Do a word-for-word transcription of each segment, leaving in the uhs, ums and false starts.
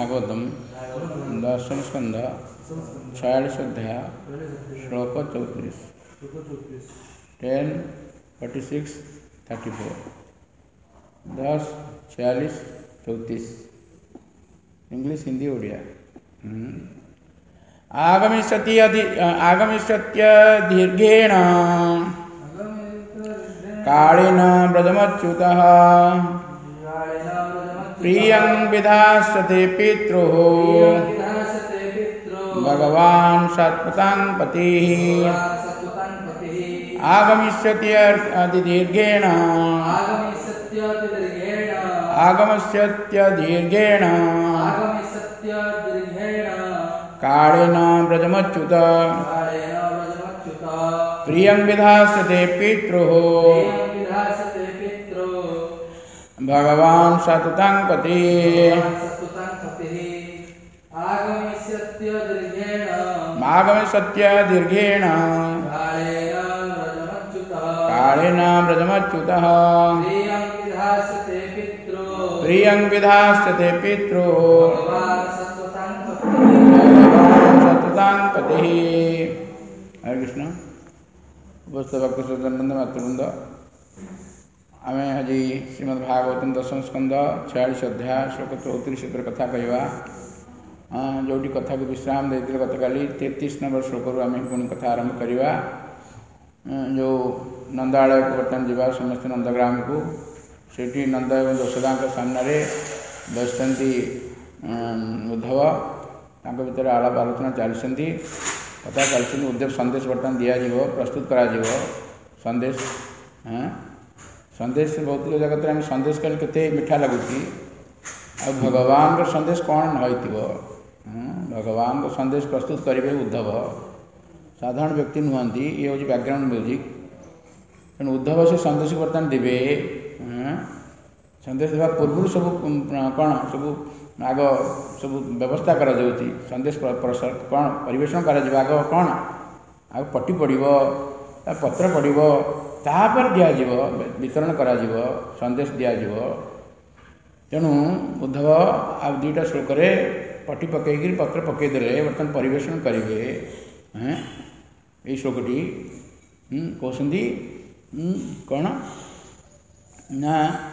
भागवतम दशम स्कंद छियालीस अध्याय श्लोक चौतीस ten forty six thirty four दस छियालीस चौतीस इंग्लिश हिंदी ओडिया। आगमिष्यति आगमिष्यत्य दीर्घेण कालेन व्रजमच्युतः प्रियं विधास्यते पितृः भगवान् सत्पथं पतिः। आगमिष्यति अतिदीर्घेण आगमिष्यत्य दीर्घेण कालेन व्रजमच्युत प्रियं विधास्यते पितृः भगवान् सततं पतिः। आगमिष्यत्य दीर्घेण कालेन व्रजमच्युतः प्रियं विधास्यते पितृः सततं पतिः। हरे कृष्ण। उपस्थित भक्त सज्जनवृंद मातृवृंद, आम आज श्रीमद् भागवतम दशम स्कंद छियालीस अध्याय श्लोक चौतीस कथा कहवा जो कथा को विश्राम देते गत काली तैंतीस नंबर श्लोक आम पुणी कथा आरंभ करवा। जो नंदालय को बर्तमान जावा समस्त नंदग्राम को सेठी नंद एवं यशोदा सामने बसती उद्धव तांको भितर आलाप आलोचना चलती कथा चलती उद्धव संदेश बर्तमान दिज्व प्रस्तुत कर संदेश। हाँ संदेश भौतिक जगत में संदेश कले केते मिठा लगुच आ भगवान संदेश कौन नई भगवान संदेश प्रस्तुत करेंगे उद्धव साधारण व्यक्ति नुहति ये हूँ बैकग्राउंड म्यूजिक तेणु उद्धव से संदेश बर्तमान देवे। संदेश देवा पूर्व सब कौन सब आग सब व्यवस्था करा संदेश प्रसार कौन परिवेशन कर आग कौन आग पट्टी पड़ो पत्र पड़ो तापर दिज्व वितरण करा संदेश दिज्व। तेणु उद्धव आ दुईटा श्लोक पट्टी पकईकि पत्र पकईदे बर्तमान परिवेशन करेंगे। ये श्लोकटी कहते कौन ना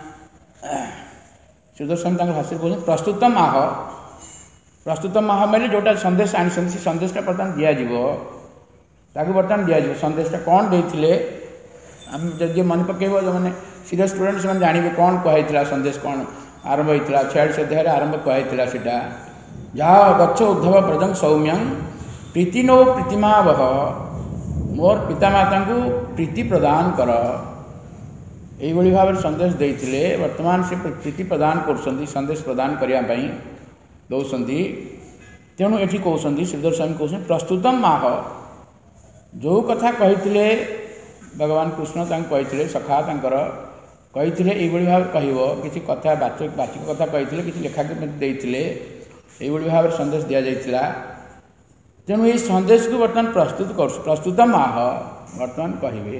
सुदर्शन भाष्य कहते प्रस्तुतम आह प्रस्तुतम आह मेरे जोटा संदेश आनी से संदेशटा बर्तमान दिज्व ताकि बर्तमान दिज्व संदेशटा कौन देते आम जब मन पकेब जो मैंने सीरियस स्टूडेंट से जानवे कौन कहला संदेश कौन आरंभ होता छियालीस अध्याय आरंभ कहला सीटा जा गच्छ उद्धव ब्रजं सौम्यं प्रीति नो प्रीतिमा वह मोर पितामाता को प्रीति प्रदान कर। यही भाव में संदेश देते वर्तमान से प्रीति प्रदान कर संदेश प्रदान करने दौरान तेणु ये कहते श्रीधर स्वामी कहते प्रस्तुतम आह जो कथा कहते भगवान कृष्ण कहते सखा कही भाव कह कि कथा बाचक बाचिक कथा कही कि लेखा देते यही भाव में संदेश दि जाता। तेणु ये संदेश को बर्तमान प्रस्तुत कर प्रस्तुतम आह बर्तमान कहे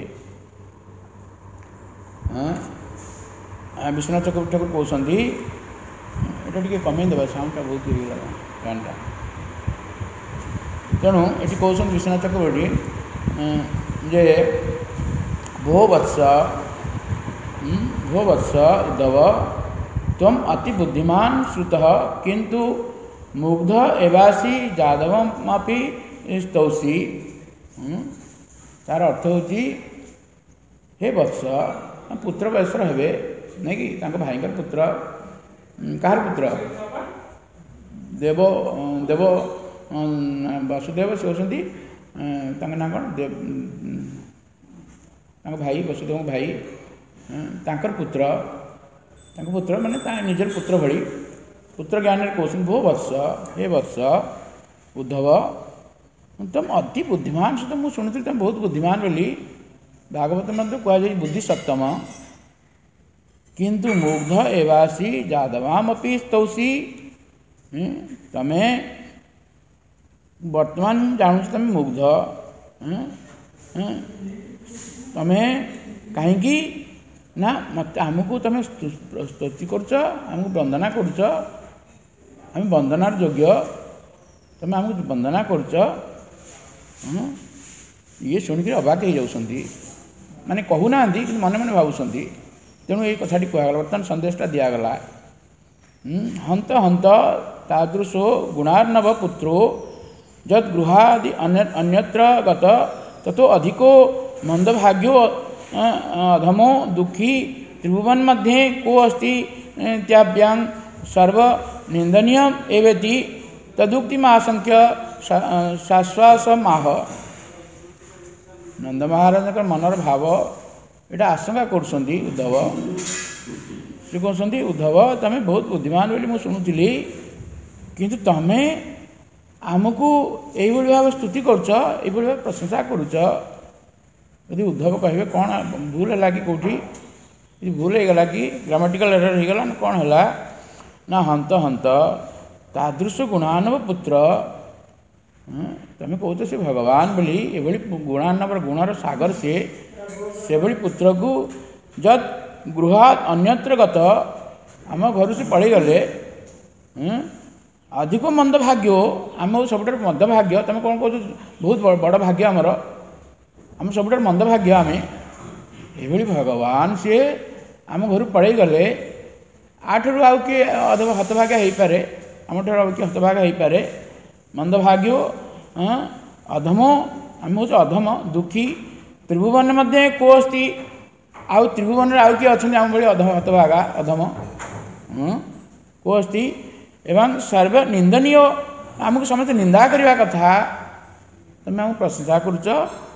विश्वनाथ चक्रवर्ती ठाकुर कहते यहाँ टे कमेदेव साउंडटा बहुत होगा फैनटा। तेणु ये कहते विश्वनाथ चक्रवर्ती जे भो वत्स भो वत्स उद्धव तम अति बुद्धिमान श्रुतः किंतु मुग्ध एवासी जादवमपि स्तौसी। तार अर्थ हूँ हे वत्स पुत्र वयसर हे नहीं कि भाई पुत्र कहार पुत्र देव देव वसुदेव से होती ना कौन देव भाई वसुदेव भाई तांकर पुत्र तांकर पुत्र माने निजर पुत्र भली पुत्र ज्ञान कौन भो वत्स हे वत्स उद्धव तुम अति बुद्धिमान से तो मुझे शुणी तुम बहुत बुद्धिमान बोली भागवत मध्य कहुई बुद्धि सप्तम किंतु मुग्ध एवासी जादवामपि स्तौसी। तमें वर्तमान जानू तुम मुग्ध तमें कहीं ना मत आमको तुम स्तुति कर वंदना कर आम वंदनार योग्य तुम आमको वंदना करुच ये शुणिक अबाक हो जाती माने कहूना कि मन मन भावुंट तेणु ये कथाटी कहगला बर्तमान संदेशटा दिगला हंत हंत तादृशो गुणार्णव पुत्रो जद गृहादि अन्यत्र गत ततो अधिको मंदभाग्यो अधमो दुखी त्रिभुवन मध्ये को अस्ति त्याभ्यां सर्व निंदनीय एवेति तदुक्तिमाशंक्य शाश्वास माह। नंद महाराज मनर भाव यहाँ आशंका कर उद्धव से कहते उद्धव तमें बहुत बुद्धिमान बोली मुझे शुणुली किंतु तमें आमको यही भाव स्तुति करुच ये भाव प्रशंसा करुच यदि उद्धव कहे कौन भूल है कि कौटी भूल हो गला कि ग्रामेटिकल एरर हो गला कौन है ना हंत हंत तादृश गुणानव पुत्र तमें कहते से भगवान बोली ये गुणानव गुणर सागर से से भली पुत्र को जद गृहात अन्यत्र गत आम घर से पड़े गले अधिक मंद भाग्य आम सब मंद भाग्य तुम कौन कह बहुत बड़ भाग्य आमर आम सब मंद भाग्य आम ये भगवान सी आम घर पड़े गले आठरू आउ किए अधम हतभाग्य हो पारे आम ठार आउ किए हतभाग्य हो पारे मंद भाग्य अधमो आम हूँ अधम दुखी त्रिभुवन मध्य को अस्ति आउ त्रिभुवन आउ किए अच्छा आम भाई अधम हतभागा अधम को अस्ति एवं सर्व निंदनीय आमको समस्त निंदा करने कथा तुम आम प्रशंसा करुच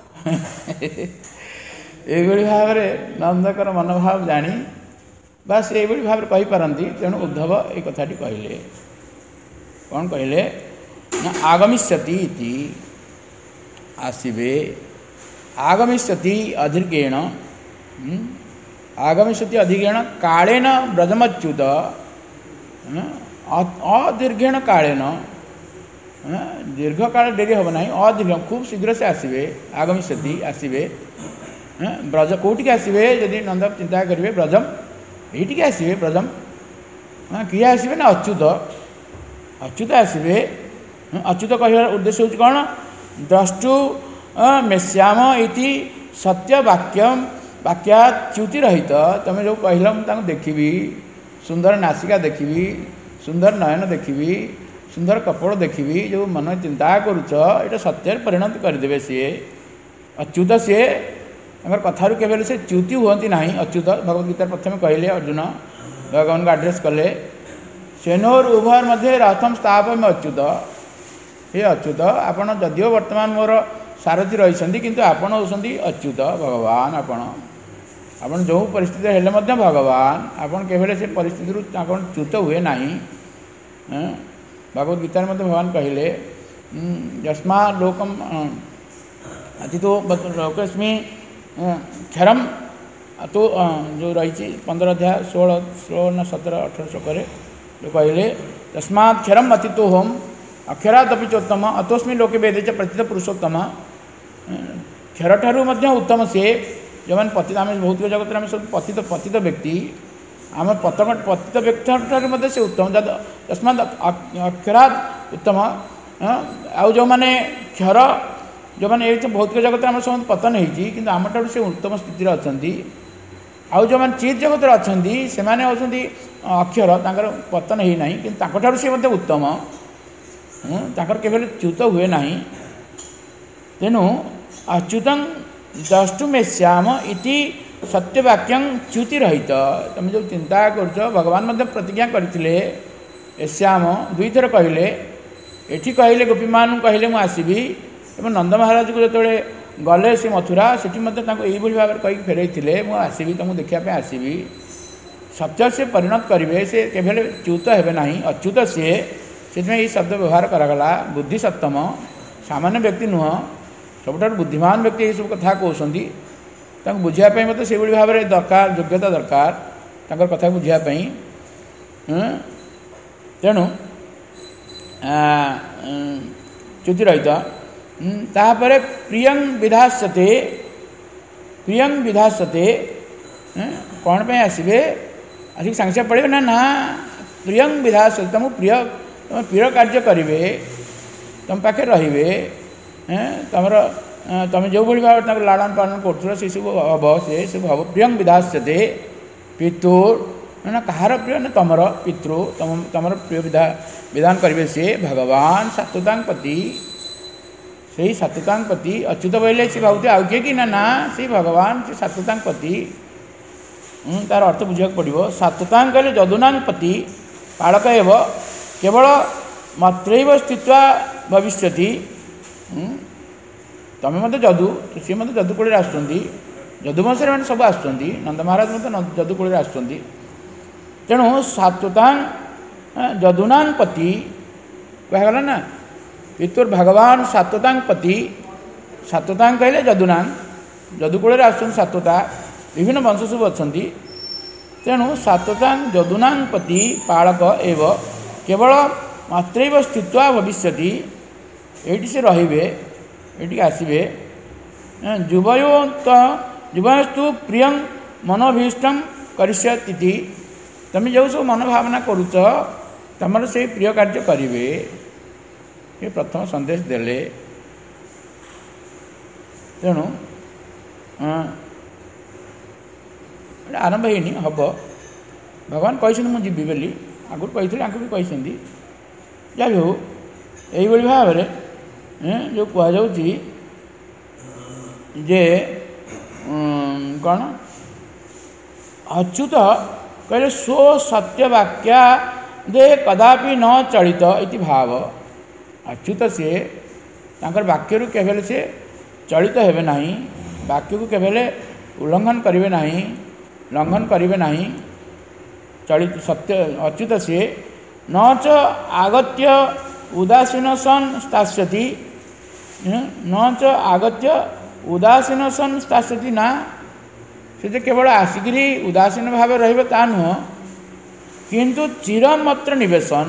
ये भाव में नंदकर मनोभाव जानी बास ये भाव कहीपारती तेणु उद्धव ये कथाटी कहले कौन कहले ना आगमिष्यति इति आसिबे आगमिष्यति अधिकेण आगमिष्यति अधिकेण कालेन व्रजमच्युत अदीर्घेण कालेन दीर्घ काल डेरी हम ना अदीर्घ खूब शीघ्र से आसवे आगमिष्यति आसवे ब्रज कौटिक आसवे जदि नंद चिंता करेंगे ब्रजम ये आसवे ब्रजम किए आसवे ना अच्युत अच्युत आसवे अच्युत कह उद्देश्य हूँ कौन द्रष्टु मेश्याम इति सत्य वाक्यम वाक्याच्युति रहित तुम जो कहल मुझे देखी सुंदर नासिका देखी सुंदर नयन देखी सुंदर कपड़ देखी जो मन चिंता करुच ये सत्य परिणत करदे सी अच्युत सी आम कथारू के से च्युति हुआ ना अच्युत भगवद्गीता प्रथम कहले अर्जुन भगवान को आड्रेस कले सेनोर उभर मध्य रथम स्थापम अच्युत हे अच्युत आपड़ जदिव बर्तमान मोर सारथी रही किंतु आपड़ होती अच्युत भगवान आपड़ आप जो परिस्थिति हेले भगवान आपड़ के से परिस्थिति च्युत हुए ना भगवद्गीता भगवान कहले यस्मा लोकम अति तो लोकस्मी क्षरम तो जो रही पंद्रह अध्याय षोल षोल न सत्रह अठर श्लोक जो कहले तस्मात् क्षरम अति तो होम अक्षरादपि चोत्तम अतोस्मी लोके वेदे च प्रतित पुरुषोत्तम क्षर ठारू उत्तम से जो मैंने पतित आम भौतिक जगत में सब पतित पतित व्यक्ति आम पतंग पतित व्यक्ति ठारू से उत्तम तस्मात् अक्षराद उत्तम आउ जो मैंने क्षर जो मैंने ये भौतिक जगत में सब पतन होती कि आम ठार से उत्तम स्थिति अच्छा आउ जो मैंने चित जगत अच्छा से होती अक्षर तांकर पतन होना कि सी उत्तम तांकर केवल च्युत हुए ना तेणु अच्युतं द्रष्टुमेश्याम इति सत्यवाक्यं च्युति रहित तुम जो चिंता करुच भगवान मध्य प्रतिज्ञा करते श्याम दुई थर कहले एठी कहले गोपी मान कहले मु आसबि एवं नंद महाराज को जो गले से मथुरा से यही भाव कही फेरई मु आसबि तुमको देखापी आसबि सत्य से परिणत करेंगे से केवल च्युत हे ना अच्युत सी से शब्द व्यवहार करागला बुद्धि सप्तम सामान्य व्यक्ति नुह सबुठ बुद्धिमान व्यक्ति ये सब कथा कहते बुझापी मतलब से भाव में दरकार योग्यता दरकार तर कथा बुझापी तेणु च्युति रहित तापर प्रियं विधास्यते प्रियं विधास्यते कौन पे आसबे आसिक सांगे सागे पड़े ना ना प्रियं विधास्यते तुमको प्रिय तुम प्रिय कार्य करेंगे तुम पाखे रे तुम तुम जो भाव लालन पालन कर सब हम से सब हम प्रियं विधास्यते पितुर ना कहार प्रिय ना तुम पितृ तुम तुम प्रिय विधा विधान करेंगे सी भगवान सात्वतांगपति से ही सात्वतांगपति अच्युत बोले सी भावते आउ किए कि ना ना से भगवान से सात्वतांगपति तार अर्थ बुझा पड़ो सात्वतांग कहले जदुनांगपति पालक एव केवल मात्रैव स्थित्वा भविष्यति तुम मत जदु तो सी मत जदु कूल आसुँच जदुवंश मैंने सब आसुँच नंद महाराज मत जदु कूल आसुँच तेणु सात्वतांग जदुनांगपति कहगला ना पितुर भगवान सात्वतांगपति सात्वतांग कहले जदुनांग जदुकूल आसुँच सात्वता विभिन्न वंश सब अच्छा तेणु सात्वतांग जदुनांगपति पालक एव केवल मात्रैव स्थित्वा भविष्यति ये से रे ये आसवे जुवयो जुवस्तु प्रिय मनोभीष्टं करिष्यति तुम जो सब मनोभावना करुच तुम से प्रिय कार्य करेंगे ये प्रथम संदेश देले तेणु आरंभ होनी हम भगवान कहते मुझे जीवी बोली आगुरी कही भी कहते जा भी हो यही भाव में जो कहु जे कौन अच्युत कहले स्व सत्यवाक्या दे कदापि न चलित इति भाव अच्युत से तांकर वाक्य केवल से चलित हेबे नहीं वाक्य को केवल उल्लंघन करेंगे नहीं लंघन करेंगे नहीं चलित सत्य अच्युत से न च आगत्य उदासीन सन स्थास्यति न च आगत्य उदासीन सन स्थास्यति ना से केवल आसिकी उदासीन भाव रही ता नुह किंतु चिरमत्र निवेशन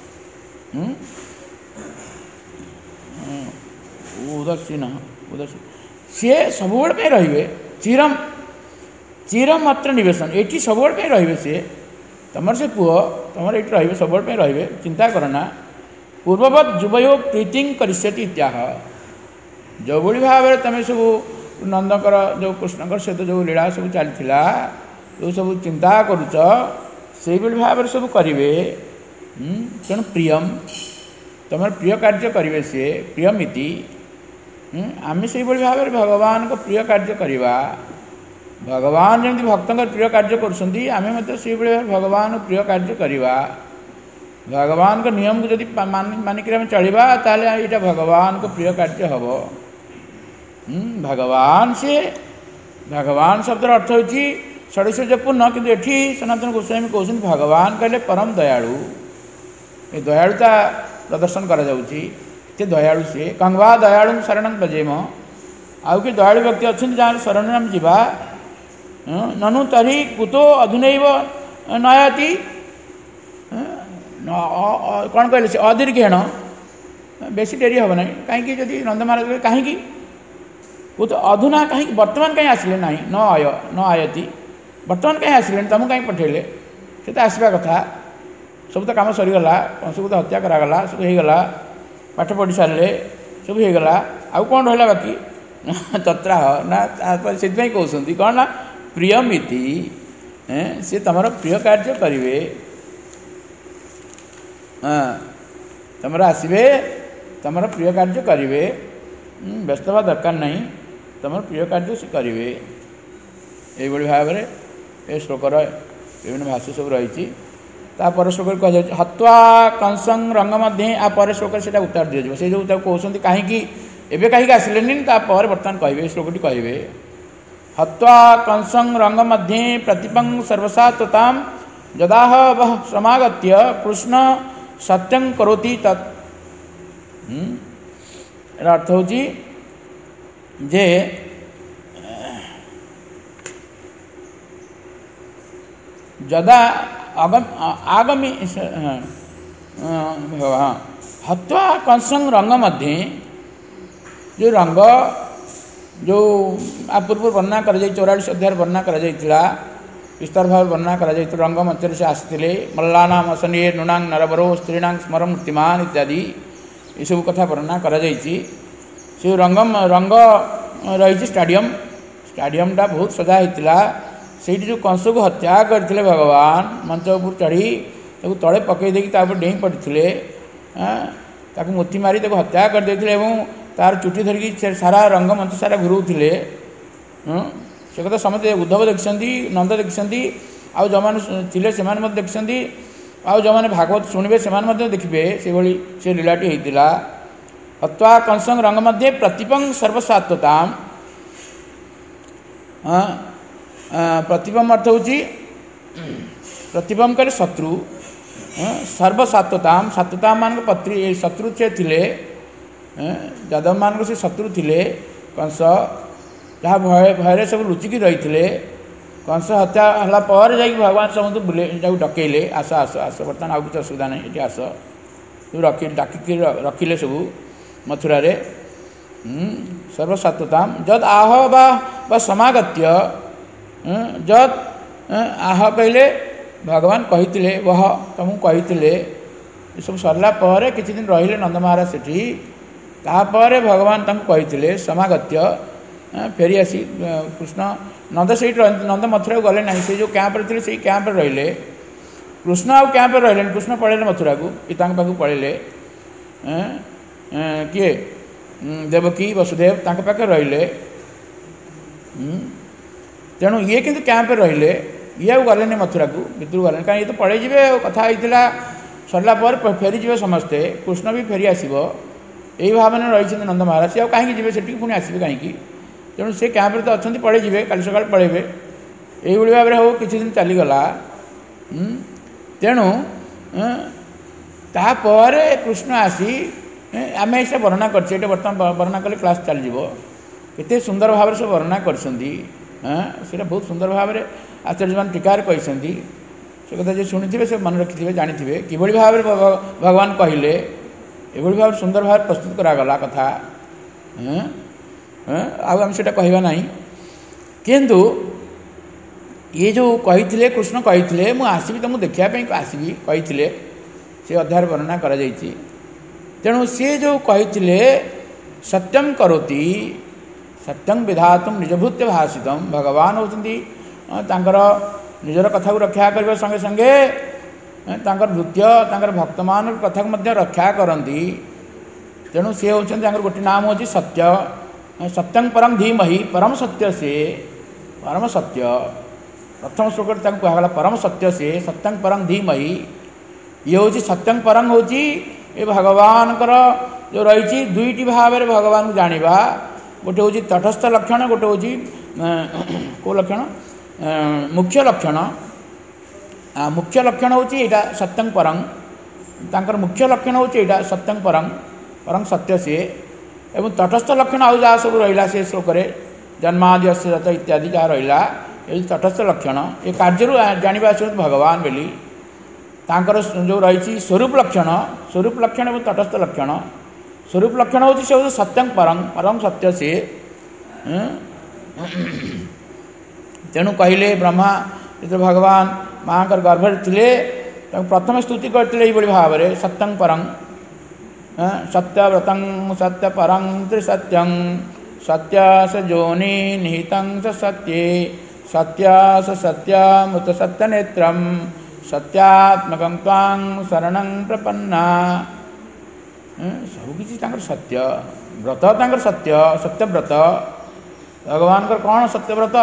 उदासीन उदासीन सी सब रे चिरम चिरमत्र निवेशन ये सब रे सी तुम से पुओ तुम ये रे सब रे चिंता करना पूर्ववत जुवयो प्रीति करिष्यति इत्याह जो भाई भाव में तुम सब नंदकर जो कृष्णकर सहित जो लीला सब चलता जो सब चिंता करुच से भाव में सब करेंगे तेणु प्रियम तुम प्रिय कार्य करेंगे सी प्रियमिति आम से भाव में भगवान को प्रिय कार्य करवा भगवान जमी भक्त प्रिय कार्य करें से भगवान प्रिय कार्य करवा भगवान को नियम को जब मानिक चलवा ताले यहाँ भगवान को प्रिय कार्य हम भगवान से भगवान शब्द अर्थ हो षडैश्वर्यपूर्ण किंतु एठी सनातन गोस्वामी कहते भगवान कहले परम दयालु ये दयालुता प्रदर्शन करा जाउची ते दयालु से कंगवा दयालु शरण भजेम आउ कि दयालु व्यक्ति अच्छा जहाँ शरण नाम जीवा ननु तरी कुतो अधुनैव नयाति कौन कहले से अदीर्घेण बेसी डेरी हम ना कहीं जदि नंद महाराज कहीं कुतो अधुना कहीं वर्तमान कहीं आसिले ना न आय न आयति वर्तमान कहीं आसिले तुमको कहीं पठेले से तो आसवा कथा सब तो कम सरीगला कंसको तो हत्या करागला सब होगला पाठ पढ़ी सारे सब होगला आउ कौन रहा बाकी तत्रा ना से कहते कौन ना प्रियमिति सी तुम प्रिय कार्य करेंगे तुम आसवे तुम प्रिय कार्य करेंगे व्यस्त हवा दरकार नहीं तुम प्रिय कार्य से करेंगे ये भाव में ये श्लोकर विभिन्न भाष्य सब रही तापर श्लोक कह हत्वा कंसं रंग मध्य आपर श्लोक से उत्तर दि से जो कहते कहीं एवं कहीं आसिले तापर बर्तमान कहे श्लोकटी कहे हत्वा कंसं रंग मध्य प्रतिपं सर्वसात्वतां जदाह वह समागत्य कृष्ण सत्यं करोति तत् अर्थ हो जे जदा आगम आगमी हत्वा कंसं रंग मध्य जो रंग जो आ पूर्व वर्णना कर चौरालीस अध्याय वर्णना कर विस्तार भाव वर्णना करा जाय। रंगमंच से आसते मल्लानाम असनीय नृणांग नरबरो स्त्रीणांग स्मर मूर्तिमान इत्यादि ये सब कथा वर्णना करा जायछि। से रंगम रंग रही स्टाडियम स्टाडियमटा बहुत सजा होता से जो कंस को हत्या करते भगवान मंच उपर चढ़ी तले पकई देपर डेई पड़ते ताकू मोती मारी ताको हत्या करदे तार चुटी धरिकी सारा रंगमंच सारा घुरोले से कथा समझते उद्धव देखिं नंद देखिं आउ जो मैंने से देखिं आउ जो मैंने भागवत शुणे से देखिए से भाई से लीलाटी होता हत्वा कंसंग रंग मध्य प्रतिपंग सर्वसात्वता प्रतिपम अर्थ होची प्रतिपम करे शत्रु सर्वसात्वता सात्वता मान पत्री शत्रु से थिले यादव मान से शत्रु थिले कंस जहाँ भय भय सब लुचिकी रही कंस हत्या होला पर जाकि भगवान समस्त बुले डकैले आस आस आस बर्तमान आउ कि असुविधा नहीं ये आस रखी डाकिकी रखिले सब मथुरा रे सर्वसात्वता जद आह बा समागत्य जद आह कहले भगवान कही वह तुमको कही ये सब सरला पर किछि दिन रहिले नंद महाराज सेठी तापर भगवान तमको कही समागत्य फेरी आसी कृष्ण नंद से नंद मथुरा गले ना से जो कैंप रे से कैंप रहिले कृष्ण आउ कैंप रहिले कृष्ण पड़े मथुरा को पिता पाखु पड़े किए देवकी वसुदेव तांके पाखे रहिले तेणु ये किंतु कैंप रहिले ये आउ गले मथुरा को भितर गले कहीं ये तो पड़े जी कथा होता सरला पर फेरी जी समस्ते कृष्ण भी फेरी आसब यही भाव में रही नंद महाराज से कहीं जी से पुणी आसवे कहीं तेणु से कैंप तो अच्छा पड़े जी काली सका पलैबे यही भाव में हो किसी दिन चलीगला तेणु तापर कृष्ण आसी आम ये वर्णना करते बर्तमान वर्णना कले क्लास चलो केते सुंदर भाव से वर्णना कर बहुत सुंदर भाव में आचार्य मान टीकार कही से कथा जो शुणी से मन रखि थे जानी थे कि भाव में भगवान कहले ये भाव सुंदर भाव प्रस्तुत करागला कथा आम से कहवा ना किंतु ये जो कही कृष्ण कही मुझे आसबि तुमको देखापी आसबि कही से अध्याय वर्णना कर तेणु सी जो कही सत्यम करोति सत्यं विधातुम निजभूत्य भाषित भगवान होती निजर कथा को रक्षा करने संगे संगे नृत्य भक्त मान कथा को रक्षा करती तेणु सी होती गोटे नाम हूँ सत्य सत्यं परम धीमहि परम सत्य से परम सत्य प्रथम श्लोक कहला परम सत्य से सत्यं परम धीमहि ये हूँ सत्यं परम हूँ ये भगवान जो रही दुईटी भाव में भगवान को जाना गोटे हूँ तटस्थ लक्षण गोटे हूँ कौ लक्षण मुख्य लक्षण मुख्य लक्षण हूँ यहाँ सत्यं परं तांकर मुख्य लक्षण हूँ यहाँ सत्यं परं परं सत्य सी एवं तटस्थ लक्षण आउ जहाँ सब रहा से श्लोक जन्मादि अस्यत इत्यादि जहाँ रहा ये तटस्थ लक्षण ये कार्य जाना आस भगवान बोली तांकर जो रही स्वरूप लक्षण स्वरूप लक्षण और तटस्थ लक्षण स्वरूप लक्षण हूँ से सत्यं परं परम सत्य से तेणु कहले ब्रह्मा जो भगवान माँ गर्भ थे प्रथम स्तुति करते भाव में सत्यं परं सत्यव्रतं सत्य परं त्रिसत्यं सत्य स जोनि निहितं स सत्ये सत्य स सत्यमुत सत्यनेत्रं सत्यात्मकं त्वां शरणं प्रपन्ना सबकि सत्य व्रत तांकर सत्य सत्यव्रत भगवान कौन सत्यव्रत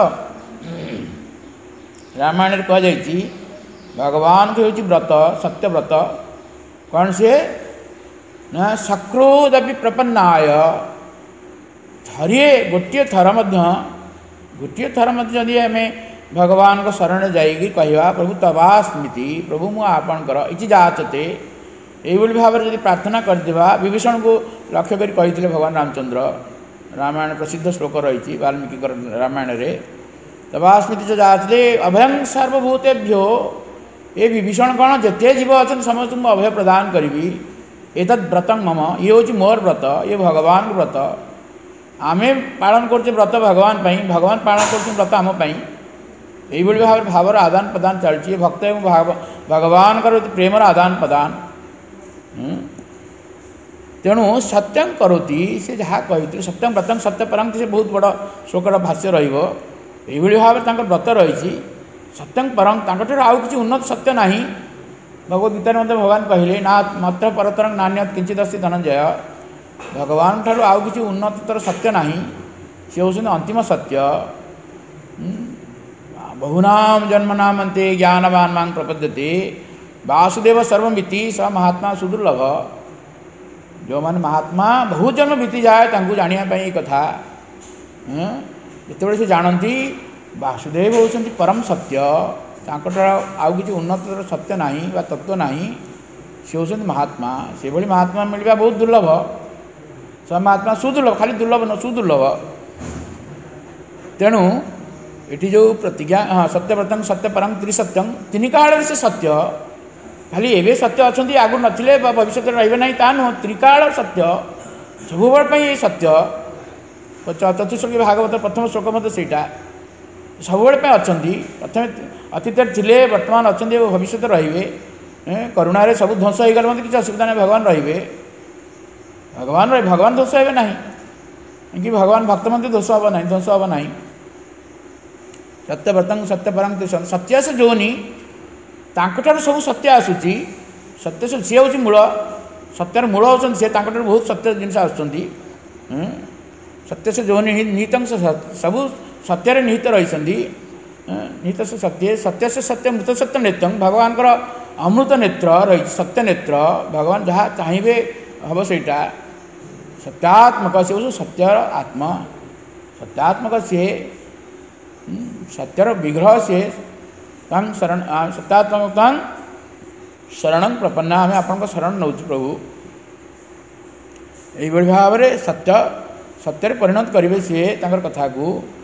रामायण कहुई भगवान के हूँ व्रत सत्यव्रत कौन से ना सक्रोदपि प्रपन्नाय थरिए गोटे थर गोटे थर जदि आम भगवान को शरण जाइए कहवा प्रभु तवास्मृति प्रभु मु आपणकर इति जाचते यही भाव में जब प्रार्थना करदेवा विभीषण को लक्ष्य कर कही भगवान रामचंद्र रामायण प्रसिद्ध श्लोक रही वाल्मीकि रामायण रे तवास्मृति जो जाते अभयं सर्वभूतेभ्यो ये विभीषण कौन जिते जीव अच्छा समस्त को अभय प्रदान करी एतद व्रतं मम ये हूँ मोर व्रत ये भगवान व्रत आमे पालन करते व्रत भगवान पाई भगवान पालन करते व्रत आम पाई यही भाव भावर आदान प्रदान चलती भक्त एवं भाव भगवान प्रेमर आदान प्रदान तेणु सत्यं करोति से जहाँ कही सत्यं व्रतं सत्य परं से बहुत बड़ श्लोकर भाष्य रही भाव व्रत रही सत्यं परं आउ कि उन्नत सत्य ना भगवद्गीता मत भगवान कहले ना मात्र परतरं नान्यत किंचित अस्ति धनंजय भगवान ठारू आउ कि उन्नतर सत्य ना सी होती अंतिम सत्य बहुनाम जन्मनाम अंते ज्ञानवान मांग प्रपद्यते वासुदेव सर्वमिति स महात्मा सुदुर्लभ जो मान महात्मा बहुत जन्म बीती जाए तांको जानिया पई कथा जिते से जानती वासुदेव होती परम सत्य आउ कि उन्नत सत्य ना बा तत्व ना सी होती महात्मा से भली महात्मा मिलवा बहुत दुर्लभ स महात्मा सुदुर्लभ खाली दुर्लभ न सुदुर्लभ तेणु ये जो प्रतिज्ञा हाँ सत्यव्रतं सत्यपरं त्रिसत्यं तीन काल से सत्य खाली एवं सत्य अच्छा आगु नथिले भविष्य रे ना ता नुह त्रिकाल सत्य सब ये सत्य चतुश्लोकी भागवत प्रथम श्लोक मत सेटा सब अच्छा प्रथम अतीत थे बर्तमान अच्छा भविष्य रे करुणार सब ध्वंस हो गले किसी असुविधा नहीं भगवान रे भगवान रही भगवान ध्वंस हे ना कि भगवान भक्त मध्य ध्वंस हम ना ध्वंस हम ना सत्यव्रतं सत्यपरं सत्य से जोनि तांकठार सब सत्य आसूची सत्य से सी हूँ मूल सत्यार मूल होती सी बहुत सत्य जिन आसुँच सत्य से जोनि निहित सब सत्य निहित रही निहित से सत्य सत्य से सत्य मृत सत्य नेत्र भगवान अमृत नेत्र रही सत्य नेत्र भगवान जहाँ चाहिए हम सहीटा सत्यात्मक से सत्यर आत्मा सत्यात्मक सी सत्यर विग्रह से तंग शरण सत्यात्मक शरण प्रपन्ना आम आपण शरण नौ प्रभु यही भाव में सत्य सत्य परिणत करेंगे सी कथा को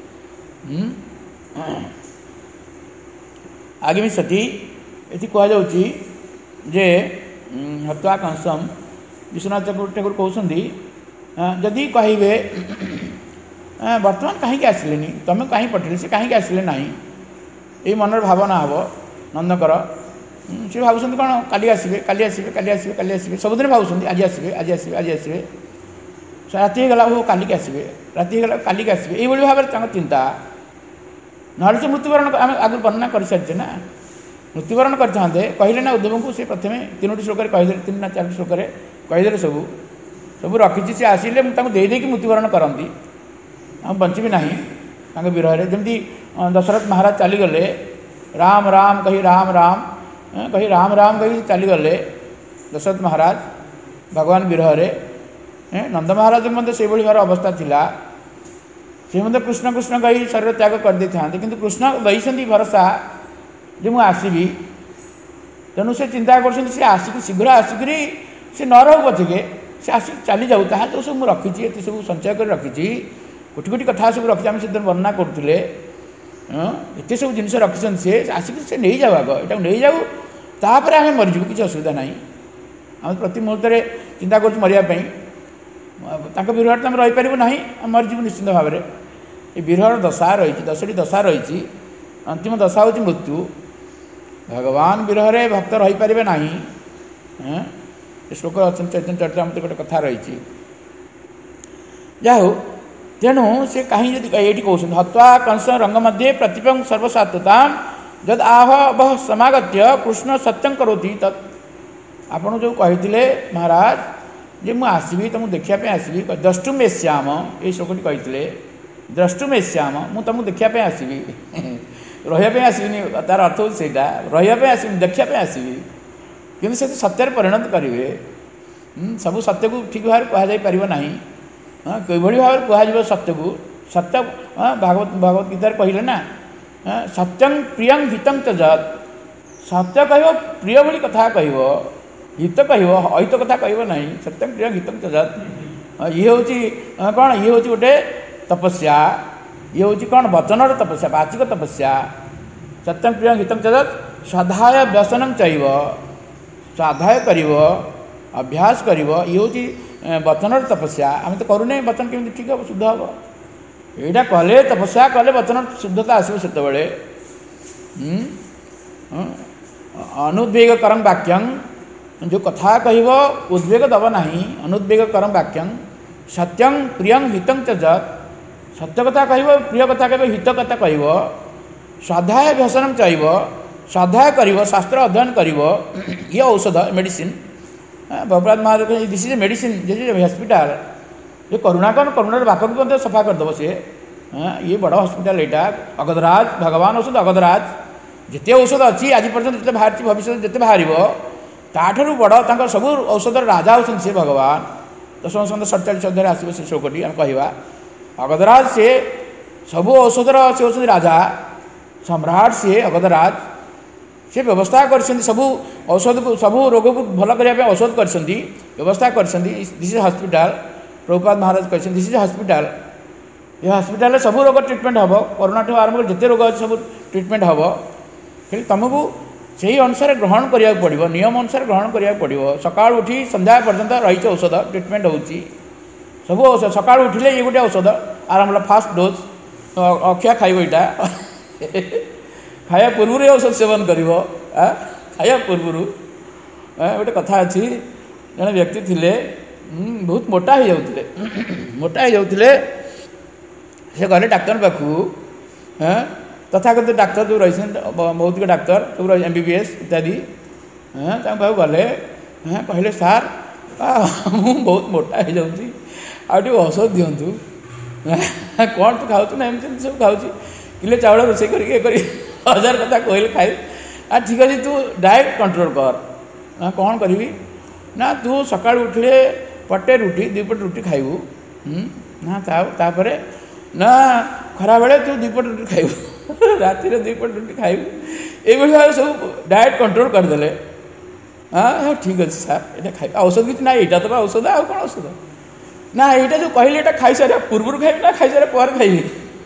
आगे सती ये कहुच्छी जे हत्वा कंसम विश्वनाथ ठाकुर कहते जदि कहे बर्तमान कहीं आसिले तुम कहीं पठेले से कहीं आसिले ना ये मनर भावना हम नंदकर सी भाव कौन काली आसवे काली आसवे काली आसवे काली आसवे सबुदिन भाव आज आसवे आज आसवे आज आसवे राति गला हो कालिक आसवे राति गला कालिक आसवे ये भाव में चिंता ना से मृत्युवरण आम आगे वर्णना कर सारी ना मृत्युवरण करते कहले ना उद्धव को सी प्रथम तीनो श्लोक कहीदे तीन ना चार श्लोक कहीदे सब सब रखी सी आसिले मुझे मृत्युवरण करती हम बंचबी ना विरह जमी दशरथ महाराज चलीगले राम राम कही राम राम कही राम राम कही चलीगले दशरथ महाराज भगवान विरह नंद महाराज मध्य से भार अवस्था थिला से मत कृष्ण कृष्ण कही शरीर त्याग कर दे था किंतु कृष्ण दही भरोसा जो मुझे आसबि तेणु से चिंता कर आसिक शीघ्र आसिक से न रो पछे से आसिक चली जाऊ ता जो सब रखी ये सब संचय कर रखी कोटि कोटि कथा सब रखी आम से वर्णना करुले एत सब जिन रखी सी आसिक से नहीं जाऊ आग यहाँ नहीं जाऊ तापर आम मरीजु किसी असुविधा ना आम प्रति मुहूर्त चिंता कर मरियापी विरह तुम रहीपर ना मरीजु निश्चिंत भाव में ये विरह दशा रही दसटी दशा रही अंतिम दशा हूँ मृत्यु भगवान विरह भक्त रहीपर ना श्लोक चैतन्य चरितामृत गोटे कथा रही जाऊ तेणु से कहीं ये कहते हत्वा कंस रंग मध्य प्रतिपं सर्वसात्वता जद आह बह समागत्य कृष्ण सत्यं करोति तत् आपण जो कहते महाराज जे मु आसबि तुमको देखापी आसबि द्रष्टुम एष्याम ये श्लोकटी कहते द्रष्टुम एष्याम मु तुमको देखापी आसबि रही आसबिनी तार अर्थ हो रही आसबिनी देखापी आसबि कि सत्य परिणत करेंगे सब सत्य को ठीक भाव कहुपर ना कई भाव में कह सत्य को सत्य भागवत भागवत गीतार कहले ना सत्यं प्रियं हितं त्यजत सत्य कह प्रिय भली कथा कह हित कह अहित कथा कह ना सत्यं प्रियं हितं त्यजत ये हूँ कौन ये हूँ गोटे तपस्या ये हूँ कौन वचन तपस्या वाचिक तपस्या सत्यं प्रियं हितं त्यजत स्वाध्याय व्यसनं चैव स्वाध्याय कर अभ्यास कर ये हूँ वचन तपस्या आम तो करूने वचन केमी ठीक हम शुद्ध हम यहाँ कले तपस्या कले वचन शुद्धता आसो से अनुद्वेगकरम वाक्यं जो कथा कहब उद्वेग दब ना अनुद्वेगकरम वाक्यं सत्यं प्रियं हितं च जत् सत्य कथा कहब प्रिय कथा कह हित कथा कहब स्वाध्याय व्यसनम चाहब स्वाध्याय कर शास्त्र अध्ययन कर ये औषध medicine Bhagavat Maharaj this is a medicine this is a hospital ये करुणा कौन करुणार बापक भी सफा करदेव सी ये बड़ हॉस्पिटल यहाँ अगधराज भगवान औषध अगधराज जिते औषध अच्छी आज पर्यटन जिते बाहर भविष्य जिते बाहर ताठू बड़ सब औषधर राजा होती सी भगवान दशम स्कंद सड़चाश अध्याय आसो से श्लोकटी आम कह अगधराज सी सब औषधर सी होती राजा सम्राट सी अगधराज सी व्यवस्था कर सब औषध को सब रोग को भल करने औषध कर व्यवस्था कर this is hospital Prabhupada Maharaj कहते दिस इज हॉस्पिटल ये हॉस्पिटल सब रोग ट्रिटमेंट हम कोरोना ठूँ आरंभ कर जिते रोग अच्छे सब ट्रिटमेंट हम फिर तुमको से ही अनुसार ग्रहण करा पड़ो नियम अनुसार ग्रहण करा पड़ो सका उठी संध्या पर्यंत रही औषध ट्रिटमेंट हो सब औषध सका उठिले ये गोटे औषध आरंभ फास्ट डोज अक्षय खाइब यहाँ खाया पूर्व औषध सेवन कर खाया पूर्व गोटे कथा अच्छी जड़े व्यक्ति थे बहुत मोटा हो जाते मोटा हो जाते से गले डाक्तर पाखु तथाकथित डाक्तर जो रही भौतिक डाक्तर सब एम बी बी एस इत्यादि पाखु गले कहले सार मु बहुत मोटा हो जाऊँगी आठ औषध दिंतु कौन तू खाऊ ना एमती सब खाऊँ किले चावल रोसे कर हजार कथा कहले खाई आ ठीक अच्छे तू डाएट कंट्रोल कर ना कौन करी ना तू सका उठले पटे रुटी दुई पट रुटी खाइबू ना तापर ना खरा बेले तू दुई पट रुटी खाइबू राति दुई पट रुटी खाइबू ये भाव सब डाएट कंट्रोल करदे हाँ ठीक अच्छे सार ये खाइ औषध किसी ना यहाँ तो औषध आउ कौन औषध ना यहाँ जो कहली ये खाई सारे पूर्व खाइबी ना खाई सारे पर खाइबी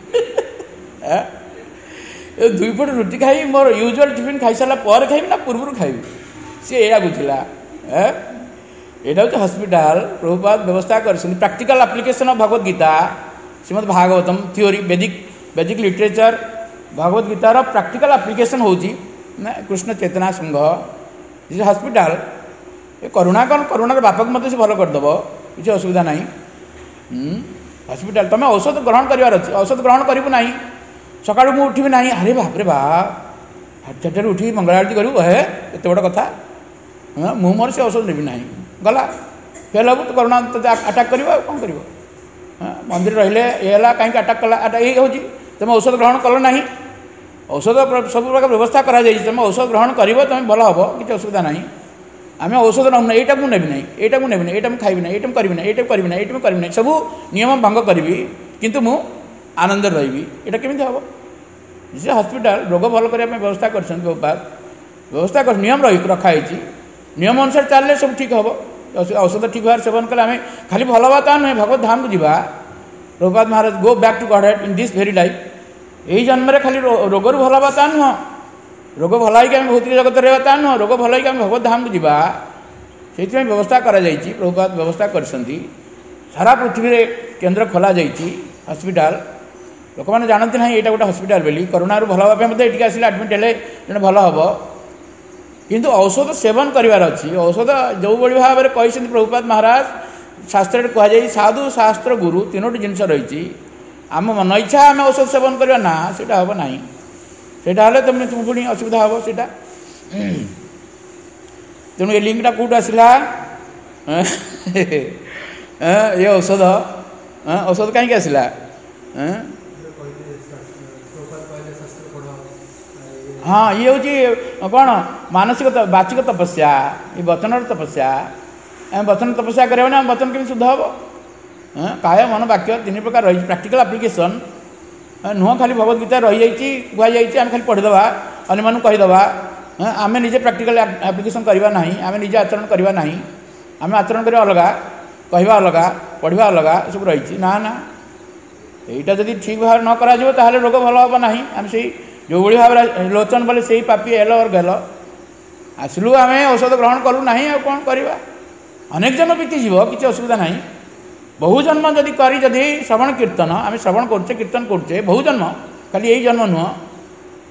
दुई पट रुटी खाई मोर यूजुअल टिफिन खाई सारा पर खाइबी ना पूर्व खाइबी सी या बुझला यहाँ हूँ हॉस्पिटल प्रभुपाद व्यवस्था कर practical application of Bhagavad Gita Srimad Bhagavatam theory वैदिक वैदिक लिटरेचर भगवत गीतार प्रैक्टिकल एप्लिकेशन हो कृष्ण चेतना संघ ये हॉस्पिटल ये करुणा कौन करुणार बापक मत से भल करदेव किसी असुविधा ना हॉस्पिटल तुम औषध ग्रहण करार अच्छे औषध ग्रहण करूँ ना सका मुझे उठबी ना अरे बापरे बाप चार्टे उठी मंगल आरती करूँ हे एत बड़ कथा हाँ मुझे मोर से औषध नेबी ना गला फेल हम तो करुणा आटाक कर कौन कर मंदिर रहिले ये कहीं आटाक कला ये हूँ तुम औषध ग्रहण कल ना औषध सब प्रकार व्यवस्था करा तुम औषध ग्रहण कर तुम भल हम किसी असुविधा ना आम औषध नौना यहाँ मुझे नेबी ना यहाँ मुझे नेबी ना यहाँ मुझे खाइबी ना यहाँ करी ना यहाँ करी ना यहाँ करी ना सब नियम भंग करी किंतु मु आनंद रही यहाँ केमी हम जे हॉस्पिटल रोग भल करने व्यवस्था कर व्यवस्था कर नियम रही रखाई नियम अनुसार चलने सब ठीक हम औषध ठीक भाव सेवन कले आम खाली भल हवा ता नुहे भगवत धाम को जीवा Prabhupada Maharaj go back to God in this very life यही जन्म खाली रोगर भल हवा ता नुह रोग भल होगी आम भौतिक जगत रहा ता नुह रोग भल होगी आम भगवत धाम को जीवा से व्यवस्था कर प्रभुपाद व्यवस्था कर सारा पृथ्वी केन्द्र खोल हॉस्पिटल लोक मैंने जानते ना यहाँ गोटे हॉस्पिटल बोली करुणार भल हाँपे मतलब ये आसिले आडमिट है जब भल हम किंतु औषध सेवन करार अच्छी औषध जो भाव में कही प्रभुपाद महाराज शास्त्र कहुई साधु शास्त्र गुरु तीनोटी जिनस रही आम मन इच्छा आम औषध सेवन करवा ना सीटा हम ना सेटा तुम तुम पुणी असुविधा हम सीटा तेणु ये लिंकटा कौट आसला ये औषध औषध कहीं आसला हाँ ये हूँ कौन मानसिक बाचिक तपस्या ये वचन तपस्या आम वचन तपस्या करें आम वचन केमी शुद्ध हम काय मन वाक्य तीन प्रकार रही प्रैक्टिकल एप्लिकेशन नुह खाली भगवत गीता रही जाए आम खाली पढ़ीदे अन्य मानू कहीदे आम निजे प्रैक्टिकल एप्लिकेशन करवा ना आम निजे आचरण करवा ना आम आचरण करवा अलग कहवा अलग पढ़ा अलग सब रही ना ना यहाँ जब ठीक भाव न करा रोग भल हम ना आम से जो भाव लोचन बोले से पापी एल और गेल आसलु आम औषध ग्रहण कलु ना कौन करवा अनेक जन्म बीतीज किसी असुविधा ना बहु जन्म जदि करी जदि श्रवण कीर्तन आम श्रवण करचे कीर्तन करचे बहु जन्म खाली यही जन्म नुह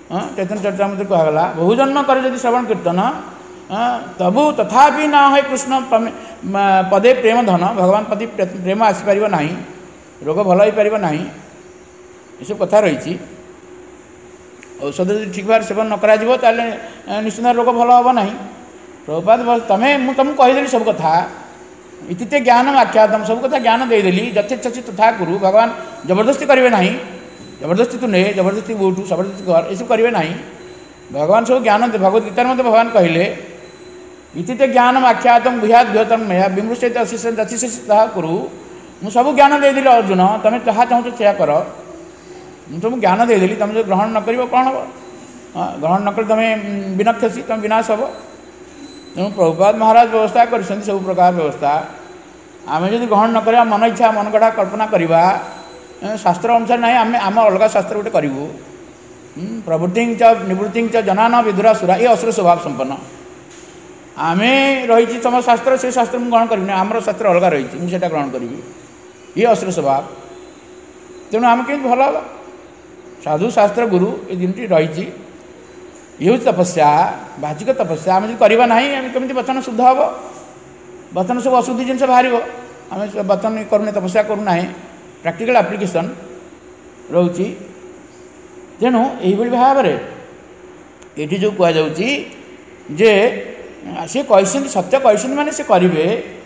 चैतन्य चरितामृत कहगला बहु जन्म करे यदि श्रवण कीर्तन तबु तथापि ना है कृष्ण पदे प्रेम धन भगवान पति प्रेम आसीपर ना रोग भल हो पार ना ये सब कथा रही औषध यदि ठीक भाव सेवन न करा निश्चित रोग भल हम ना प्रभुपाद तमें मुझे तुमको कहीदेली सब कथा इति ज्ञान आख्यातम सब कथा ज्ञान देदेली यथेच्छी तथा गुरु भगवान जबरदस्ती करेंगे ना जबरदस्ती तू ने जबरदस्ती उठू जबरदस्ती कर ये सब करेंगे ना भगवान सब ज्ञान भगवत गीतार मध्य भगवान कहले इति ज्ञान आख्यातम गुह्यात गृहतम मैं विमृष्ट अतिशेषता कुरु मुझे सब ज्ञान देदेली अर्जुन तुम्हें जहाँ चाहो से कर मुझे तुमको ज्ञान देदेली तुम जो ग्रहण न कर कौन हम ग्रहण न कर तुम्हें विनक्षसी तुम विनाश हम तेणु प्रभुपाद महाराज व्यवस्था कर सब प्रकार व्यवस्था आम जब ग्रहण न करा मन इच्छा मन गढ़ा कल्पना करवा शास्त्र अनुसार ना आम आम अलग शास्त्र गोटे करूँ प्रवृत्ति च निवृत्ति च जनान विदुरा सुरा ये असुर स्वभाव संपन्न आम रही तुम शास्त्र से शास्त्र मुझे ग्रहण करी आमर शास्त्र अलग रही मुझे ग्रहण करी ये असुर स्वभाव तेणु आम कमी भल हम साधु शास्त्र गुरु ये जिनटी रही ये तपस्या बाचिक तपस्या आम जो करवा ना कमी वचन शुद्ध हम वचन सब अशुद्धि जिन बाहर आम वचन करूँ तपस्या करूना प्रैक्टिकल एप्लिकेशन रोचे तेणु यही भाव में ये जो कहुच्छी जे सी कही सत्य कही मैंने से करेंगे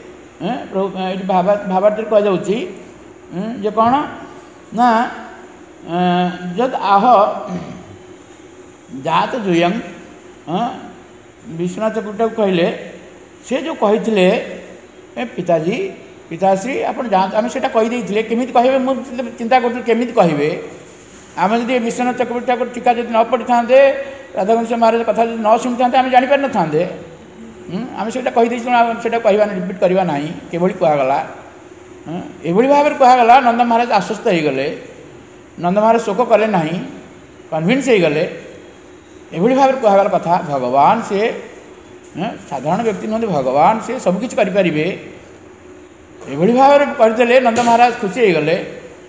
भावार्थ कहुच्छी जे कौन ना जद आह जात जुयं विश्वनाथ चक्रवर्ती कहले से जो कही पिताजी पिताश्री आपन जात आम से कहीदे केमी कहे मुझे चिंता करमी कहे आम जब विश्वनाथ चक्रवर्ती ठाकुर टीका जब न पढ़ी था राधाकृष्ण महाराज कथा जब न शुणी था आम जापर न था आम से कहीदे से कहवा रिपीट करवा ना किभली कहगला ये भाव में कहगला नंद महाराज आश्वस्त हो गले नंद महाराज शोक कले ना कन्भिन्स हो गले ये भाव में कहगला कथा भगवान से साधारण व्यक्ति नुहत भगवान से सबकि करें ये भाव में करदे नंद महाराज खुशी हो गले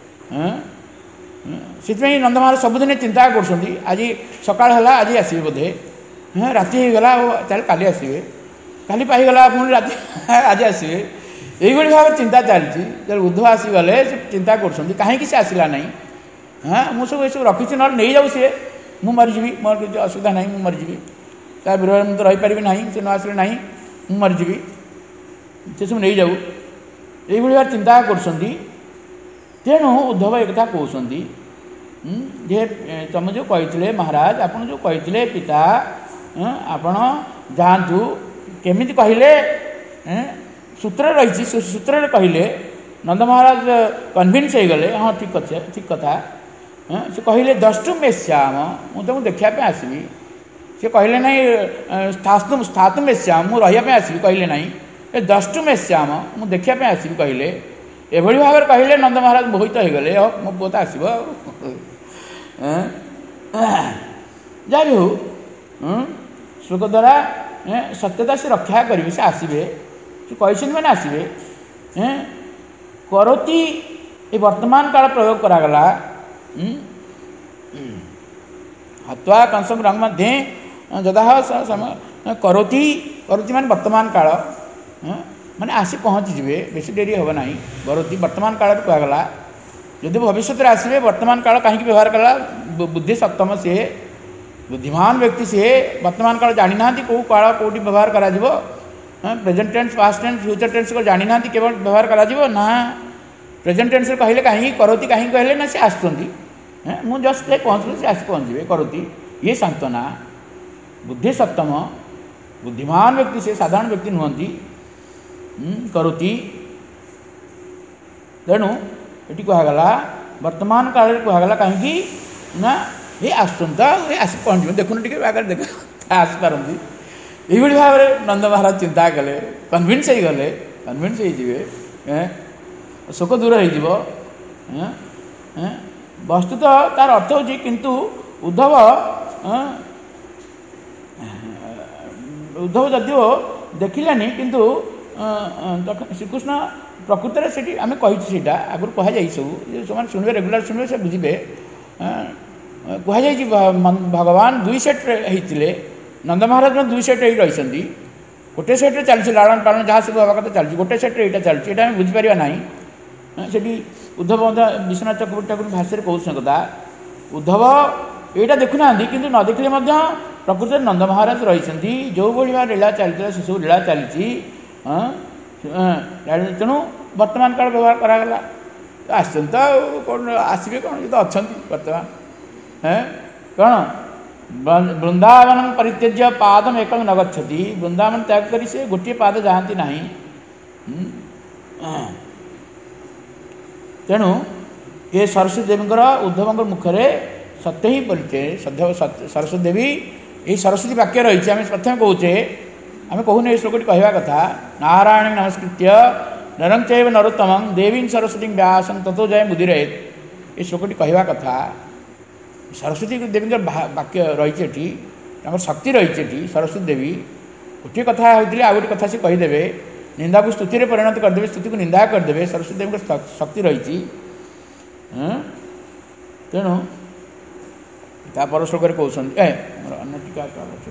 से नंद महाराज सबुदिन चिंता कर आज सकाल है आज आसवे बोधे हाँ राति होगला चल काली आसवे काली पाईगला पुणी राति आज आसवे यही भाव में चिंता चलती जब उद्धव आसीगले से चिंता कर कहीं से आसला ना हाँ मुझे सब ये रखी ना नहीं जाऊ सी मु मरीजी मोर किसी असुविधा ना मुझे मरीजी क्या विरोध मुझे रहीपरि ना से न आसले ना मुझे मरीजी से सब नहीं जाऊ ये भाव चिंता कर तेणु उद्धव एक कथा कहते जे तुम जो कही महाराज आप जो कही पिता आपण जातु केमी कहले सूत्र रही सूत्र कहले नंद महाराज कन्भिन्स हो गले हाँ ठीक अच्छे ठीक कथा से कहले दष्टु मे श्याम मुझे तुमको देखापी आसवि से कहले ना स्थातु स्थातु मे श्याम मुझे रही आसवि कहले ना ए दष्टु मे श्याम मुझे देखापी आसवि कहले एभली भाव में कहले नंद महाराज मोहित हो गले मो पुओ तो आसब जहाँ भी हो श्लोक द्वारा सत्यता से रक्षा करेंगे से आसवे से कही मैंने आसवे करोति ये वर्तमान काल प्रयोग करागला हत्वा कंसम रंग मध्य जदा करोति करोति मान वर्तमान काल माने आसी पहुँची जाए बेस डेरी हम ना करोति वर्तमान काल कहगला यदि भविष्य आसवे वर्तमान काल कहीं व्यवहार कला बुद्धि सप्तम सी बुद्धिमान व्यक्ति सी वर्तमान काल जानी ना कौ काल कौटी व्यवहार करा present tense past tense future tense को जानी ना केवल व्यवहार करा ना प्रेजेंट टेंस कहले कहीं करोति कहीं कहले ना सी आसुँच मुझे जस्ट पहुँचल से आसी पहुँचे करोति ये सांत्वना बुद्धि सप्तम बुद्धिमान व्यक्ति से साधारण व्यक्ति नुहति करोति तेणु ये कहगला वर्तमान काल कहगला कहीं ना ये आसुँच ये आस पहुँच देखुन टे आगे देख आसपारती ये भाव में नंद महाराज चिंता कले कन्भिन्स हो गले कन्भिन्स हो शोक दूर हो वस्तु तो तार अर्थ हो किंतु उद्धव उद्धव जदिव देखिलानी किंतु श्रीकृष्ण प्रकृत से आम कही आगुरी कह सब शुणे रेगुलार शुणे से बुझे कहुई भगवान दुई सेट्रे होते नंद महाराज दुई सेट रही गोटे सेट्रे चलती लालन पालन जहाँ सब हवा कथा चलती गोटे सेट्रे यहाँ चलती यहाँ आम बुझीपर ना से उद्धव विश्वनाथ चक्रवर्ती ठाकुर भाषा कहते कथा उद्धव यहाँ देखुना कि न देखिले प्रकृत नंद महाराज रही जो भाई लीला चलता से सब लीला चली तेणु वर्तमान काल व्यवहार करागला आसन तो कौन आसवे कौन ये तो अच्छा बर्तमान है कौन वृंदावन परित्यज्य पादम एक न गच्छति वृंदावन त्याग करी से गोटे पाद जाती ना तेणु ये सरस्वती देवी उद्धव मुखरे सत्य ही बोलते सरस्वती देवी ये सरस्वती वाक्य रही आम प्रथम कहे आम कहूने ये श्लोकटी कहवा कथा नारायण नमस्कृत्य नरं चैव नरोत्तमं देवीं सरस्वती व्यासं ततो जय मुदीरयेत् ये श्लोकटी कहवा कथा सरस्वती देवी वाक्य रही शक्ति रही सरस्वती देवी गोटे कथा होती आ गए कथा से कहीदेवे निंदा को स्तुति में परिणत करदे स्तुति को निंदा करदे सरस्वती देवी शक्ति रही तेणु तापर श्लोक कहते अन्न टीका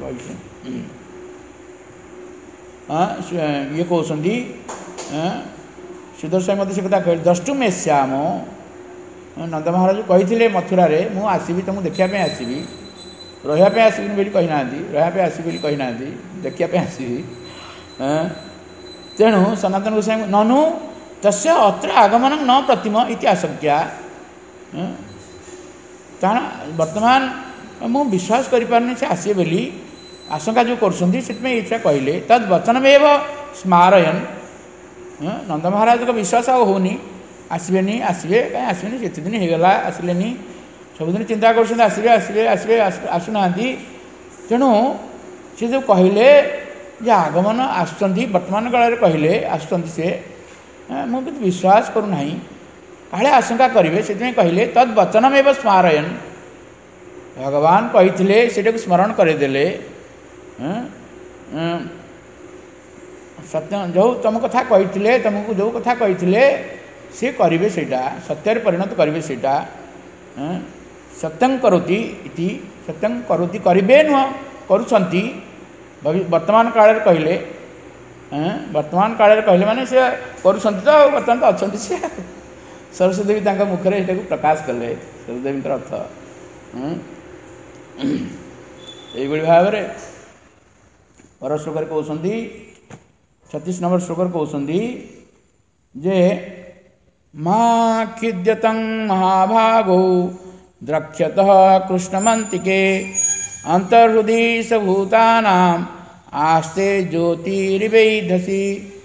ये कहते सुदर्शन मत से कथा कह दृष्टुम श्याम नंद महाराज कही मथुरा रे मु आसबि तुमको देखापी आसबि रही आसबिनी बोली कही ना रही आसबि कही ना देखापी आसबि तेणु सनातन गोस्वामी ननु तस्य अत्र आगमन न प्रतिम इति आशंका वर्तमान मु विश्वास करें से आसे बोली आशंका जो कर कहले तद वचनमेव स्मारयन नंद महाराज का विश्वास आ होनी आसबे आसबे कहीं आसबे से दिन होगला आसले सबुदिन चिंता कर आसबे आसबे आसबे आसुना तेणु सी जो कहले जे आगमन आसुँच वर्तमान काल कहले आसुँच से मुझे विश्वास करूना काले आशंका करेंगे से कहले तद वचनमेव स्मारयन भगवान कही से स्मरण करदेले सत्य जो तुम कथा कही तुमको जो कथा कही सी करेंगे सेटा सत्य परिणत करेंगे सेटा सत्यं करोति इति सत्यं करोति करेंगे नुह करुँच वर्तमान काल कहले वर्तमान काल कहले माने से करुँच तो बर्तमान तो अच्छा सी सरस्वती देवी मुखर ये प्रकाश कले सरस्वती देवी अर्थ यही भाव में पर श्लोक कहते छत्तीस नंबर श्लोक कहते जे मां खिद्यतं महाभागो द्रक्ष्यत कृष्णमंतिके अंतर्हृदि सभूतानाम आस्ते ज्योतिर्वैधसी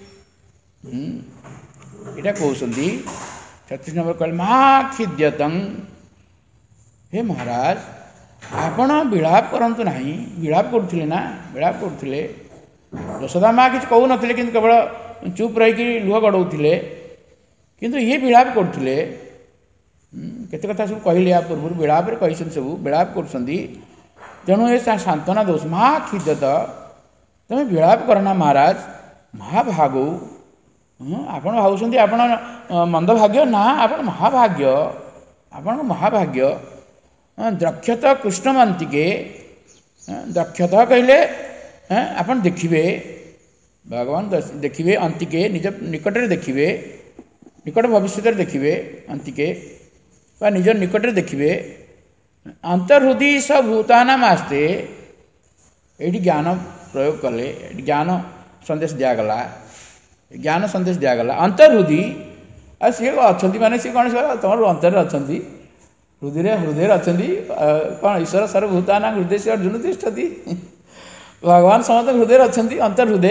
यहाँ कहते छत्तीस नंबर कह मां खिद्यतं हे महाराज आपण विलाप करतु ना विलाप करुले ना विलाप करुले यशोदा माँ किसी कहू नथिले कि केवल चुप रही लुह गड़ौले किंतु ये विलाप करुले केते कथा सब कहले या पूर्व विलाप कही सब विलाप कर तेणु ये सांत्वना दोष माँ खिद्यत तुम विलाप करना महाराज महाभागो आपण भावुं आपण मंदभाग्य ना आपण महाभाग्य आपण महाभाग्य द्रक्ष्यत कृष्णमंतिके द्रक्ष्यत कहले आपण देखिए भगवान देखिए अंतिके निज निकट देखिए निकट भविष्य देखिए अंतिके निज निकट देखिए अंतर्हृदय सभूतानाम आस्ते ये ज्ञान प्रयोग कले ज्ञान संदेश दिगला ज्ञान संदेश दिगला अंतर्हृदय आ सी अच्छा माने सी कौन तुम अंतर अच्छा हृदय हृदय अच्छा कौन ईश्वर सर्वभूतानां हृदय से अर्जुन तिष्ठति भगवान समस्त हृदय अच्छा अंतर्हृदय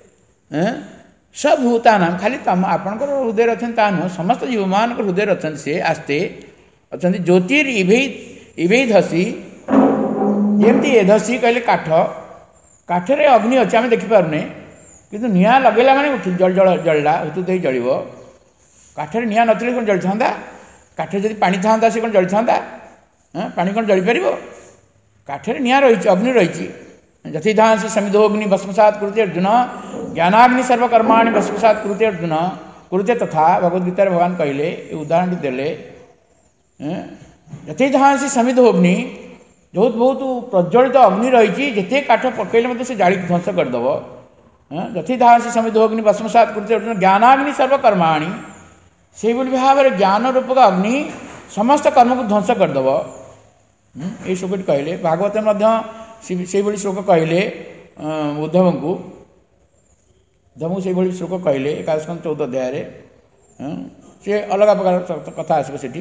सभूतानां खाली तम आपणकर हृदय अच्छा ता नुह समस्त जीव मान हृदय अच्छा सी आस्ते अच्छा ज्योतिर इभेधसी जमती एधसी कहले काठ काठरे अग्नि अच्छे आम देखिपारे कि निआ लगेला माने जल जल जलला हुतुत जलिब काठरे निआ नथिले कौन जली था काठरे जदि पानी था से कौन जली था पानी कौन जली पार काठरे निआ रही अग्नि रही जथि धांसी समिधोग्नि भस्मसात कुरुते अर्जुन ज्ञानाग्नि सर्वकर्माणि भस्मसात कुरुते अर्जुन कुरुते तथा भगवद्गीता भगवान कहले ये उदाहरण देले यथे धांसी समित अग्नि जो बहुत प्रज्वलित अग्नि रही जिते काठ पकड़े से जाड़ी ध्वंस करदेव यथि धांसी समित अग्नि भस्मसात करते ज्ञानाग्नि सर्वकर्माणी से भाव में ज्ञान रूपक अग्नि समस्त कर्म को ध्वंस करदेव ये श्लोक कहले भागवत से श्लोक कहले उद्धव को उद्धव से श्लोक कहले एकादश चौदह अध्याय से अलग प्रकार कथा आसो से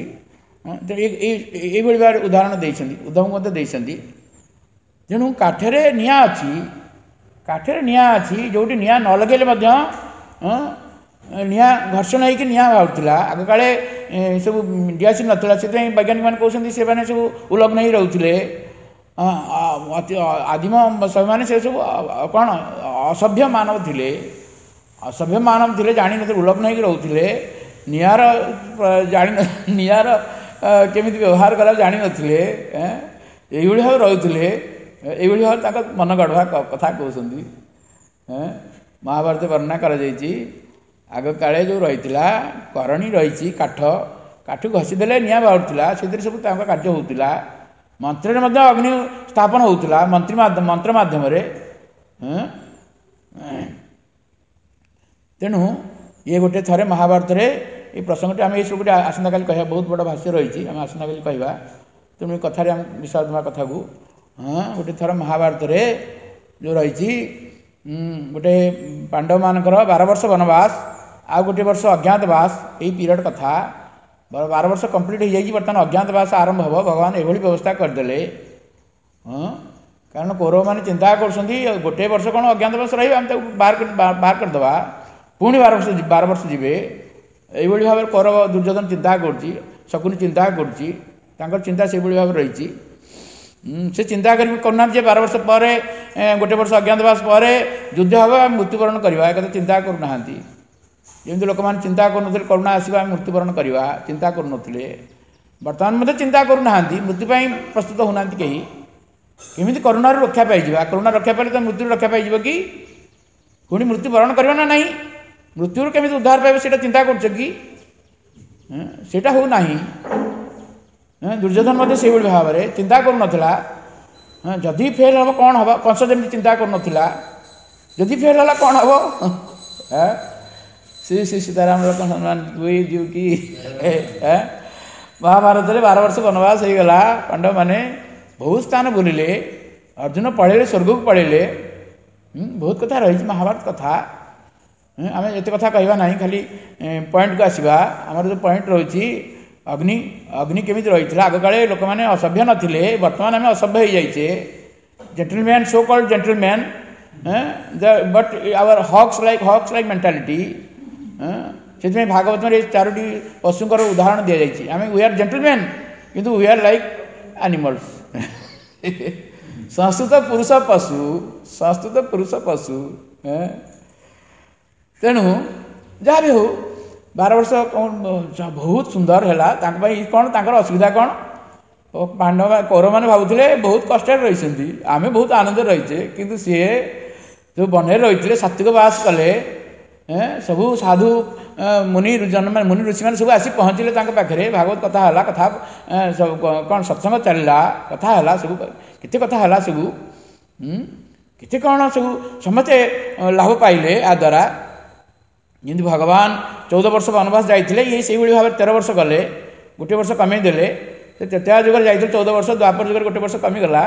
भाव उदाहरण देते उद्धव देते तेणु काठरे निआ अच्छी काठरे निआ अच्छी जो निआ न लगे निआ घर्षण होकर निआ बाहर आग काले सब डियासिन नाला से वैज्ञानिक मैंने कहते से सब उल्लग्न ही रोते आदिम मैंने से सब कौन असभ्य मानव थे असभ्य मानव थे जानी न उल्लग्न होकर रोते निआर जानी निआर केमी व्यवहार कला जानी नथिले ये भाव रोते ये भाव मन गढ़वा कथा कहते महाभारत वर्णना कर आग काले जो रही करणी रही काठ काठ घसीदे निआ बाहर से सब कार्य होता मंत्र अग्नि स्थापन होता मंत्री मंत्र मध्यम तेणु ये गोटे थे महाभारत ये प्रसंग आम ये सब आसंता काली कह बहुत बड़ा भाष्य रही आम आसंता काली कहवा तेणु कथार विश्वास देवा कथा को हाँ गोटे थर महाभारत जो रही गोटे पांडव मानकर बार वर्ष वनवास आ गोटे वर्ष अज्ञातवास यही पीरियड कथा बार वर्ष कंप्लीट हो जाए बर्तमान अज्ञातवास आरंभ हम भगवान ये व्यवस्था करदे हाँ कारण कौरव मैंने चिंता कर गोटे वर्ष कौन अज्ञातवास रही बाहर बाहर करदे पुणी बार वर्ष बार वर्ष जी ये भाव में कौरव दुर्योधन चिंता कर शकुनी चिंता कर चिंता से भाव रही से चिंता करना बार वर्ष पर गोटे वर्ष अज्ञातवास पर युद्ध हम मृत्युवरण करवा एक चिंता करना जमी लोक मैंने चिंता कर करुणा आसवा मृत्युवरण करवा चिंता करुले बर्तमान मत चिंता करना मृत्युपाई प्रस्तुत होना कहीं केमी करुणा रक्षा पाई करुणा रक्षा पाइले तो मृत्यु रक्षा पाई कि पुणी मृत्युवरण करवा ना नहीं मृत्यु केमी उद्धार पाइब से चिंता करटा हो ना दुर्योधन मध्य से भाव में चिंता करुला जदि फेल हम कौन हम कंस जमी चिंता करुला जदि फेल है कौन हम श्री श्री सीताराम हनुमान दुई द्युकी महाभारत में बार वर्ष वनवास हो गला पांडव मैंने बहुत स्थान बुलिले अर्जुन पढ़े स्वर्ग को पढ़े बहुत कथा रही महाभारत कथा आम ये कथा कहवा ना खाली पॉइंट को आसवा आमर जो पॉइंट रही अग्नि अग्नि केमी रही आग काले लोक मैंने असभ्य नथिले बर्तमान आम असभ्य हो जाइए gentleman so called gentleman but our hogs like hogs like mentality से भागवत में चारोटी पशुंकर उदाहरण दि जाए आम वी आर जेंटलमैन किंतु वी आर लाइक एनिमल्स संस्कृत पुरुष पशु संस्कृत पुरुष पशु तेणु जहाँ भी हो बार वर्ष बहुत सुंदर है कौन तांकर असुविधा कौन पांडव कौरव मैंने भावुले बहुत कष्ट रही आम बहुत आनंद रहीचे किंतु सी जो बन रही सात्विक वास कले सबू साधु मुनि जन्म मुनि ऋषि मैंने सब आसी पहुँचले पाखे भागवत कथा है कथा सब कौन सत्संग चलला कथा है सब केते कथा है सब केते कौन सब समस्ते लाभ पाइले आ द्वारा जमी भगवान चौदह वर्ष वनवास जाते ये से भाव में तेरह वर्ष गले गोटे वर्ष कमेदेले तेतया जुग जाते चौदह वर्ष द्वापर जुग गोटे वर्ष कमीगला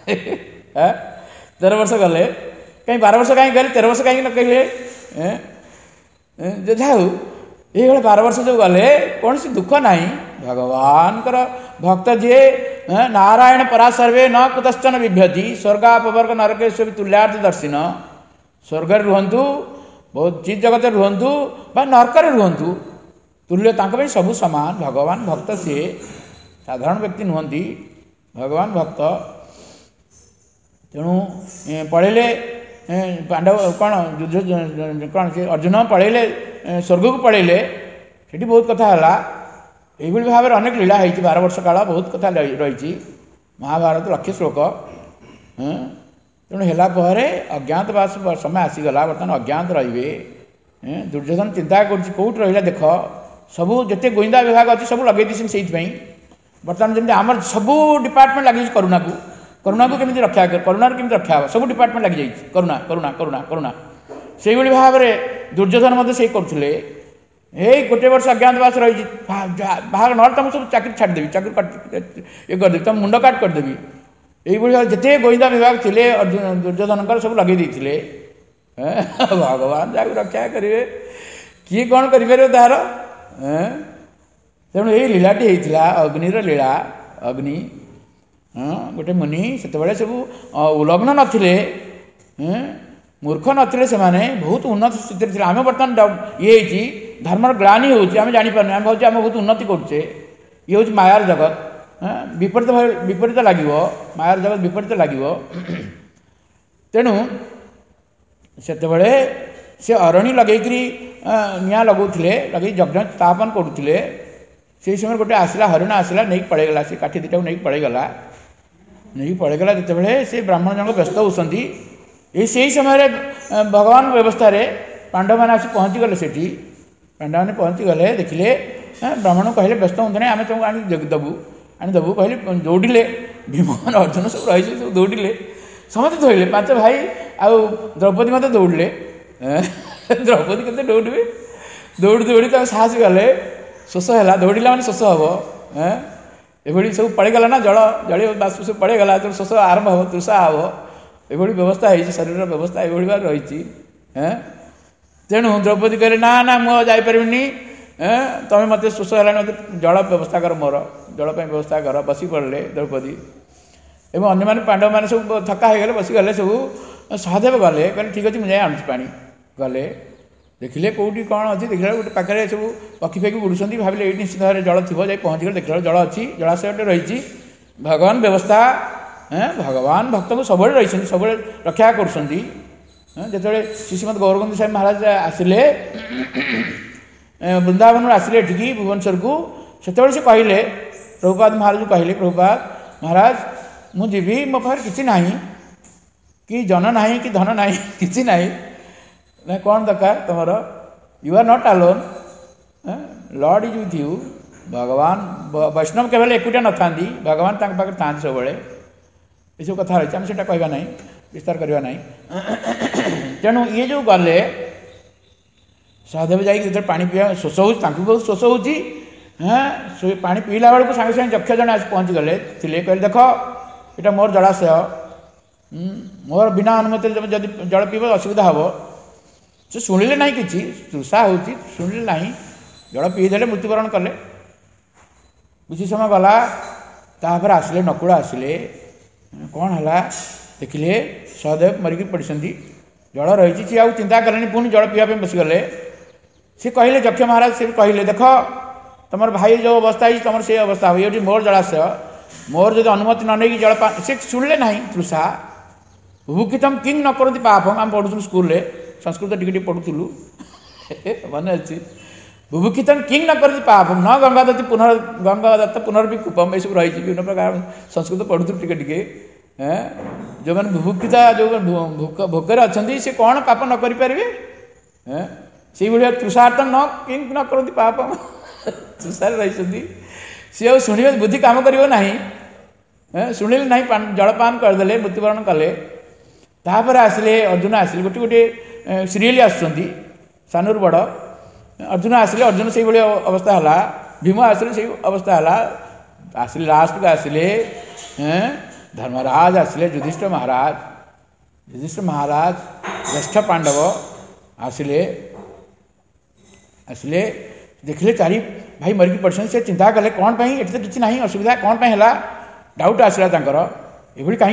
तेरह वर्ष गले कहीं बार वर्ष कहीं गले तेरह वर्ष कहीं न कहले जाऊ ये बार वर्ष जो गले कौन सी दुख ना भगवान भक्त जी नारायण परा सर्वे न कुतश्चन बिभ्यति स्वर्गापवर्ग नरकेश्वरी तुल्यार्थ दर्शिन स्वर्ग रुहतु बहुत चीज जगत रुहतु नरक रुहतु तुल्य तांको सबू समान भगवान भक्त सी साधारण व्यक्ति नुहति भगवान भक्त तेणु पढ़ेले पांडव कौन युद्ध कौन से अर्जुन पढ़ेले स्वर्ग को पढ़ेले से बहुत कथा है ये भाव में अनेक लीला है बार वर्ष काल बहुत कथा रही महाभारत लक्ष्य श्लोक तेणु है अज्ञातवास समय आसीगला बर्तमान अज्ञात रे दुर्योधन चिंता करोट रहा देख सबू जिते गोइंदा विभाग अच्छी सब लगे से बर्तमान जमी आम सबू डिपार्टमेंट लगी करुणा को करुणा को केमी रक्षा करुणा केमी रक्षा हे सब डिपार्टमेंट लगी जाइए करुणा करुणा करुणा करुणा से भाव में दुर्योधन मध्य से करुले ये गोटे वर्ष अज्ञातवास रही बाहर ना तुम सब चाकरी छाड़देवी चाकरी ये करदेवी तुम मुंड काट करदेवी ये जिते गोईंदा विभाग थे अर्जुन दुर्योधन सब लगे देते भगवान जहाँ रक्षा करेंगे किए कौन कर तार तेणु ये लीलाटी होता अग्निर लीला अग्नि गोटे मुनि से सब उलग्न नथिले मूर्ख नथिले से बहुत उन्नत स्थित आम बर्तमान ये धर्मर ग्लानि होमें जापारे आम भाव आम बहुत उन्नति करुचे ये हूँ मायार जगत विपरीत विपरीत लगे मायार जगत विपरीत लगे तेणु से से अरणी लगेकरी निआ लगौले लगे यज्ञ स्थापन करुले से समय गोटे आसला हरिण आसला नहीं पड़ेगला से काठी दुटा नहीं पड़ेगला नहीं पड़ेगला जिते से ब्राह्मण जन व्यस्त होती ये से समय भगवान व्यवस्था पांडव मैंने आसी पहुँची गले से पांडव मैंने पहुँची गले देखिले ब्राह्मण कहले व्यस्त हूँ आम तुमको आनी देबू आनी देबू कहले दौड़े भीम अर्जुन सब रही सब दौड़े समस्त धोइले पांच भाई आउ द्रौपदी मत दौड़े द्रौपदी के दौड़े दौड़ी दौड़ी तक साहस गले शोष है दौड़ा मैंने शोष हम ये सब पड़ेगला ना जल जल बाष्प सब पड़ेगला तो शोष आरंभ हम तृषा हम ये व्यवस्था है शरीर व्यवस्था ये रही तेणु द्रौपदी कहले ना ना मुझे जापरि तुम मत शोष है मत जल व्यवस्था कर मोर जल व्यवस्था कर बसी पड़े द्रौपदी एवं अन्य मैंने पांडव मैंने सब थका हो गले बसीगले सब सहदेव गले कहले ठीक अच्छे मुझे आणुची पा गले देखिले कौटी कौन अच्छी देखला गोटे पाखे सब पक्षी फेंकी उड़ुंट भाविले ये निश्चित भाव जल थी जाए पहुँच गए देखला जल अच्छी जलाशय रही भगवान व्यवस्था भगवान भक्त को सब रही सब रक्षा करते श्रीमद गौरगोविंद साहब महाराज आसिले वृंदावन आसिले एठिकी भुवनेश्वर को से कहले प्रभुपाद महाराज कहले प्रभुपाद महाराज मु जीवी मो पाखे किसी ना कि जन ना कि धन ना कि ना ना कौन दरकार तुम you are not alone Lord is with you भगवान वैष्णव केवल एकुटिया न था भगवान पाखे था सब ये सब कथा रही से कहना ना विस्तार करवा ना तेणु ये जो गले सहदेव जा पा पीवा शोष हो बहुत शोष होती हाँ पा पीला बेलू सागे सागे यक्ष जन आज पहुँची गले कहले देख यहाँ मोर जलाशय मोर बिना अनुमति जब जल पीब असुविधा हम से शुणिले ना कि तृषा हो शुणिले ना जल पीदे मृत्युवरण कले किसी समय गला तापर आसिले नकुल आसिले कौन है देखिले सहदेव मरिकी पड़ती जल रही सी आउ चिंता कले पुणी जल पीवा बसीगले सी कहले यक्ष महाराज से कहले देख तुम भाई जो अवस्था है तुम से अवस्था हो ये मोर जलाशय मोर जो अनुमति न नहीं जल पा से शुणिले ना तृषा भूखितम किंग न करती पापम आम पढ़ुलु स्कूल संस्कृत टी पढ़ुलु मन अच्छी बुभुक्षितम किंग न करती पापम न गंगादत्त पुनर् गंगादत्त पुनर्वी कूपम ये सब रही विभिन्न प्रकार संस्कृत पढ़ुलु टिके टिके जो मैंने बुभुक्षिता जो भोक भोकर अच्छा से कौन पाप न करें से भाया तृषार्थ न किंग न करती पापम तृषार रही सी आ शुणे बुद्धि काम कर शुणिले ना जलपान करदे मृत्युवरण कले तापर आसिले अर्जुन आसिले गोटे गोटे सीरियल आसुँच सानूर बड़ अर्जुन आसिले अर्जुन से अवस्था है भीम आसिले से अवस्था है आसिले लास्ट को आसिले धर्मराज आसिले युधिष्ठिर महाराज युधिष्ठिर महाराज ज्येष्ठ पांडव आसिले आसिले देखिले चारि भाई मरिकी पड़े से चिंता कले कौन पाई एटी तो किसी ना असुविधा कौन पाई है डाउट आसला ये कहीं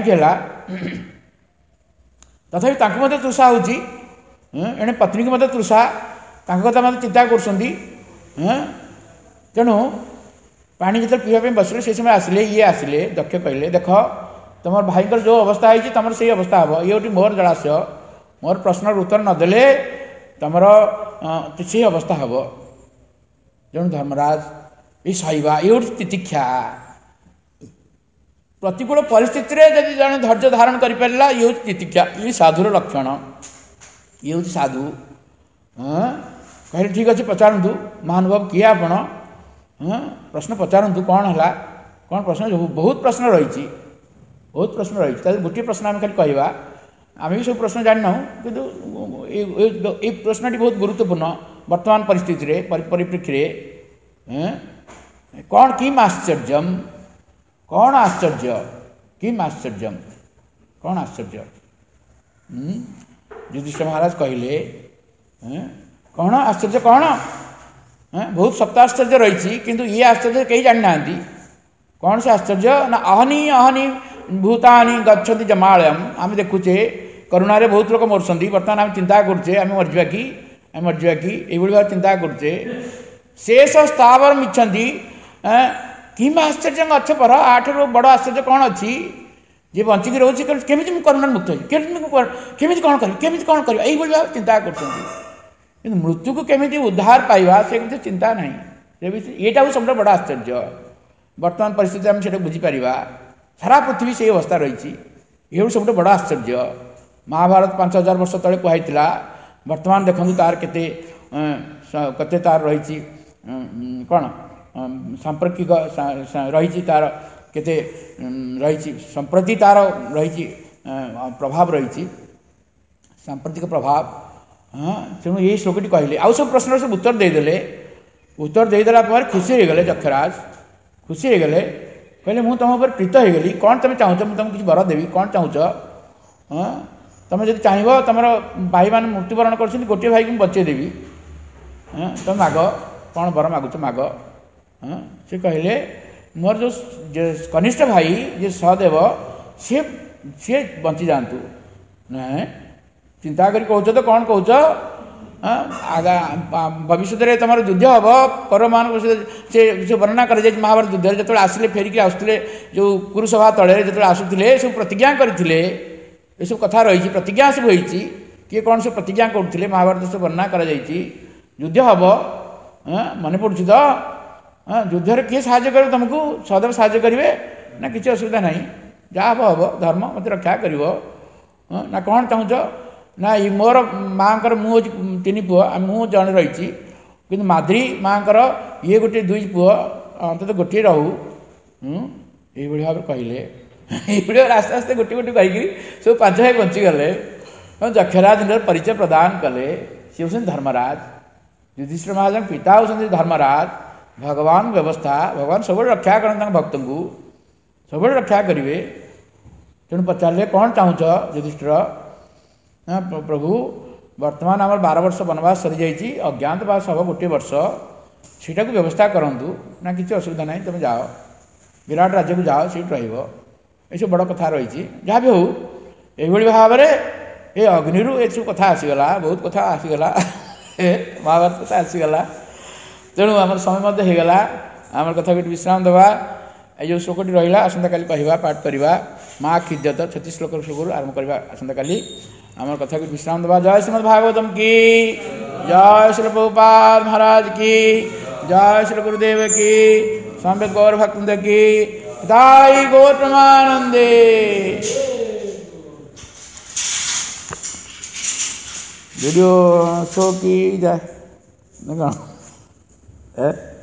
तथापि तांको तृषा होची एणे पत्नी की मत तृषा कथा मत चिंता कर तेणु पानी जो पीवा बसले से समय आसिले ये आसिले दक्ष कहले देख तुम भाई जो अवस्था है तुम से अवस्था हम ये मोर जलाशय मोर प्रश्न उत्तर नदेले तुम से अवस्था हम तेणु धर्मराज ये सहीवा ये हूँ तितिक्षा प्रतिकूल परिस्थिति जब जन धैर्य धारण कर पारा ये हूँ तितिक्षा ये साधुर लक्षण ये हूँ साधु हाँ कहले ठीक अच्छे पचारतु महानुभाव किए आपण हाँ प्रश्न पचारतु कौन है कौन प्रश्न बहुत प्रश्न रही बहुत प्रश्न रही गोटे प्रश्न आम खाली कहवा आम भी सब प्रश्न जाना कि ये प्रश्नटी बहुत गुरुत्वपूर्ण वर्तमान परिस्थिति परिप्रेक्षी कौन किम आश्चर्य कौन आश्चर्य किम आश्चर्य कौन आश्चर्य युधिष्ठिर महाराज कहले कौन आश्चर्य कौन बहुत सप्त आश्चर्य रही किंतु ये आश्चर्य कहीं जानी ना कौन से आश्चर्य ना अहनी अहनी भूतानी गच्छति जमालयम आम देखुचे करुणा रे बहुत लोक मरसंती बर्तमान आम चिंता करछे आम मरजिबा कि आम मरजिबा कि एभଳି भाव चिंता करछे शेष स्थावर मिछंती किम आश्चर्य अच्छे पर आठ रु बड़ आश्चर्य कौन अच्छी जे बंचिकी रोचे केमी करुणा मुक्त केमी कौन कर केमी कौन कर यही भाव चिंता कर मृत्यु को केमी उद्धार पाइबा से किसी चिंता ना यहाँ हूँ सब बड़ आश्चर्य वर्तमान परिस्थिति आम से बुझीपर सारा पृथ्वी से अवस्था रही ये सब बड़ आश्चर्य महाभारत पांच हजार वर्ष तले कहला वर्तमान देखु तार केते केते तार रही कौन सांप्रकिक रही तार केते रही संप्रति तार रही प्रभाव रही सांप्रतिक प्रभाव हाँ तेणु यही श्लोकटी कहले आउ सब प्रश्न सब उत्तर देदेले उत्तर देदेला पर खुशी हो गले जक्षराज खुशी हो गले कहले मु तुम ऊपर प्रीत हो गली कौन तुम चाहूच मुझे तुमको किसी वर देवी कौन चाहूच हाँ तुम जब चाहब तुम भाई मैंने मृत्युवरण कर गोटे भाई को बचे देवी हाँ तुम माग कौन वर मागुच माग हाँ से कहले मोर जो कनिष्ठ भाई जे सहदेव सी सी बंची जातु ना चिंता कर कौच तो कौन कौच आगा भविष्य में तुम युद्ध हम कौरव मान से वर्णना कर महाभारत युद्ध जो आसिले फेरिकी आसुले जो कुरुसभा तले जो आसुले सब प्रतिज्ञा करते ये सब कथा रही प्रतिज्ञा सब होती किए कौन सब प्रतिज्ञा करते महाभारत से वर्णना कर युद्ध हम मन पड़ू तो युद्ध किए साहय कर तुमको सदैव साहय करेंगे ना किसी असुविधा ना जहाँ हम हम धर्म मत रक्षा कर ना कौन चाहूच ना मोर माँ मु तीन पुओ मु जड़े रही कि माद्री माँ ये गोटे दुई पुओ अंत गोटे रहू ये भाव कहले ये आस्ते आस्ते गोटे गोटे कहीकि सब पांच भाई बंचीगले जक्षराज परिचय प्रदान कले सी हूँ धर्मराज युधिष्ठिर महाराज पिता होती धर्मराज भगवान व्यवस्था भगवान सब रक्षा करते भक्त को सब रक्षा करेंगे तेणु पचारे कौन चाहूच युधिष्ठिर हाँ प्रभु वर्तमान आम बार वर्ष वनवास सरी जाइए अज्ञातवास हम गोटे वर्ष सीटा को व्यवस्था करूँ ना किसी असुविधा ना तुम जाओ विराट राज्य को जाओ सीट रही बड़ कथा रही जहाँ भी हो यही भाव में ये अग्नि ये सब कथा आसीगला बहुत कथा आसीगला महाभारत कथा आसीगला तेणु आम समय होगला आम कथा को विश्राम देवा ये जो श्लोकटी रहा आसंता काली कहवा पाठ करवा माँ खिद्यत छत्तीस श्लोक श्लोक आरंभ करवा आसंता काली आम कथा को विश्राम देवा जय श्रीमद् भागवतम की जय श्री प्रभुपाद महाराज की जय श्री गुरुदेव की स्वामी गौर भक्त की दाई गौर प्रमानंदे वीडियो शो की जय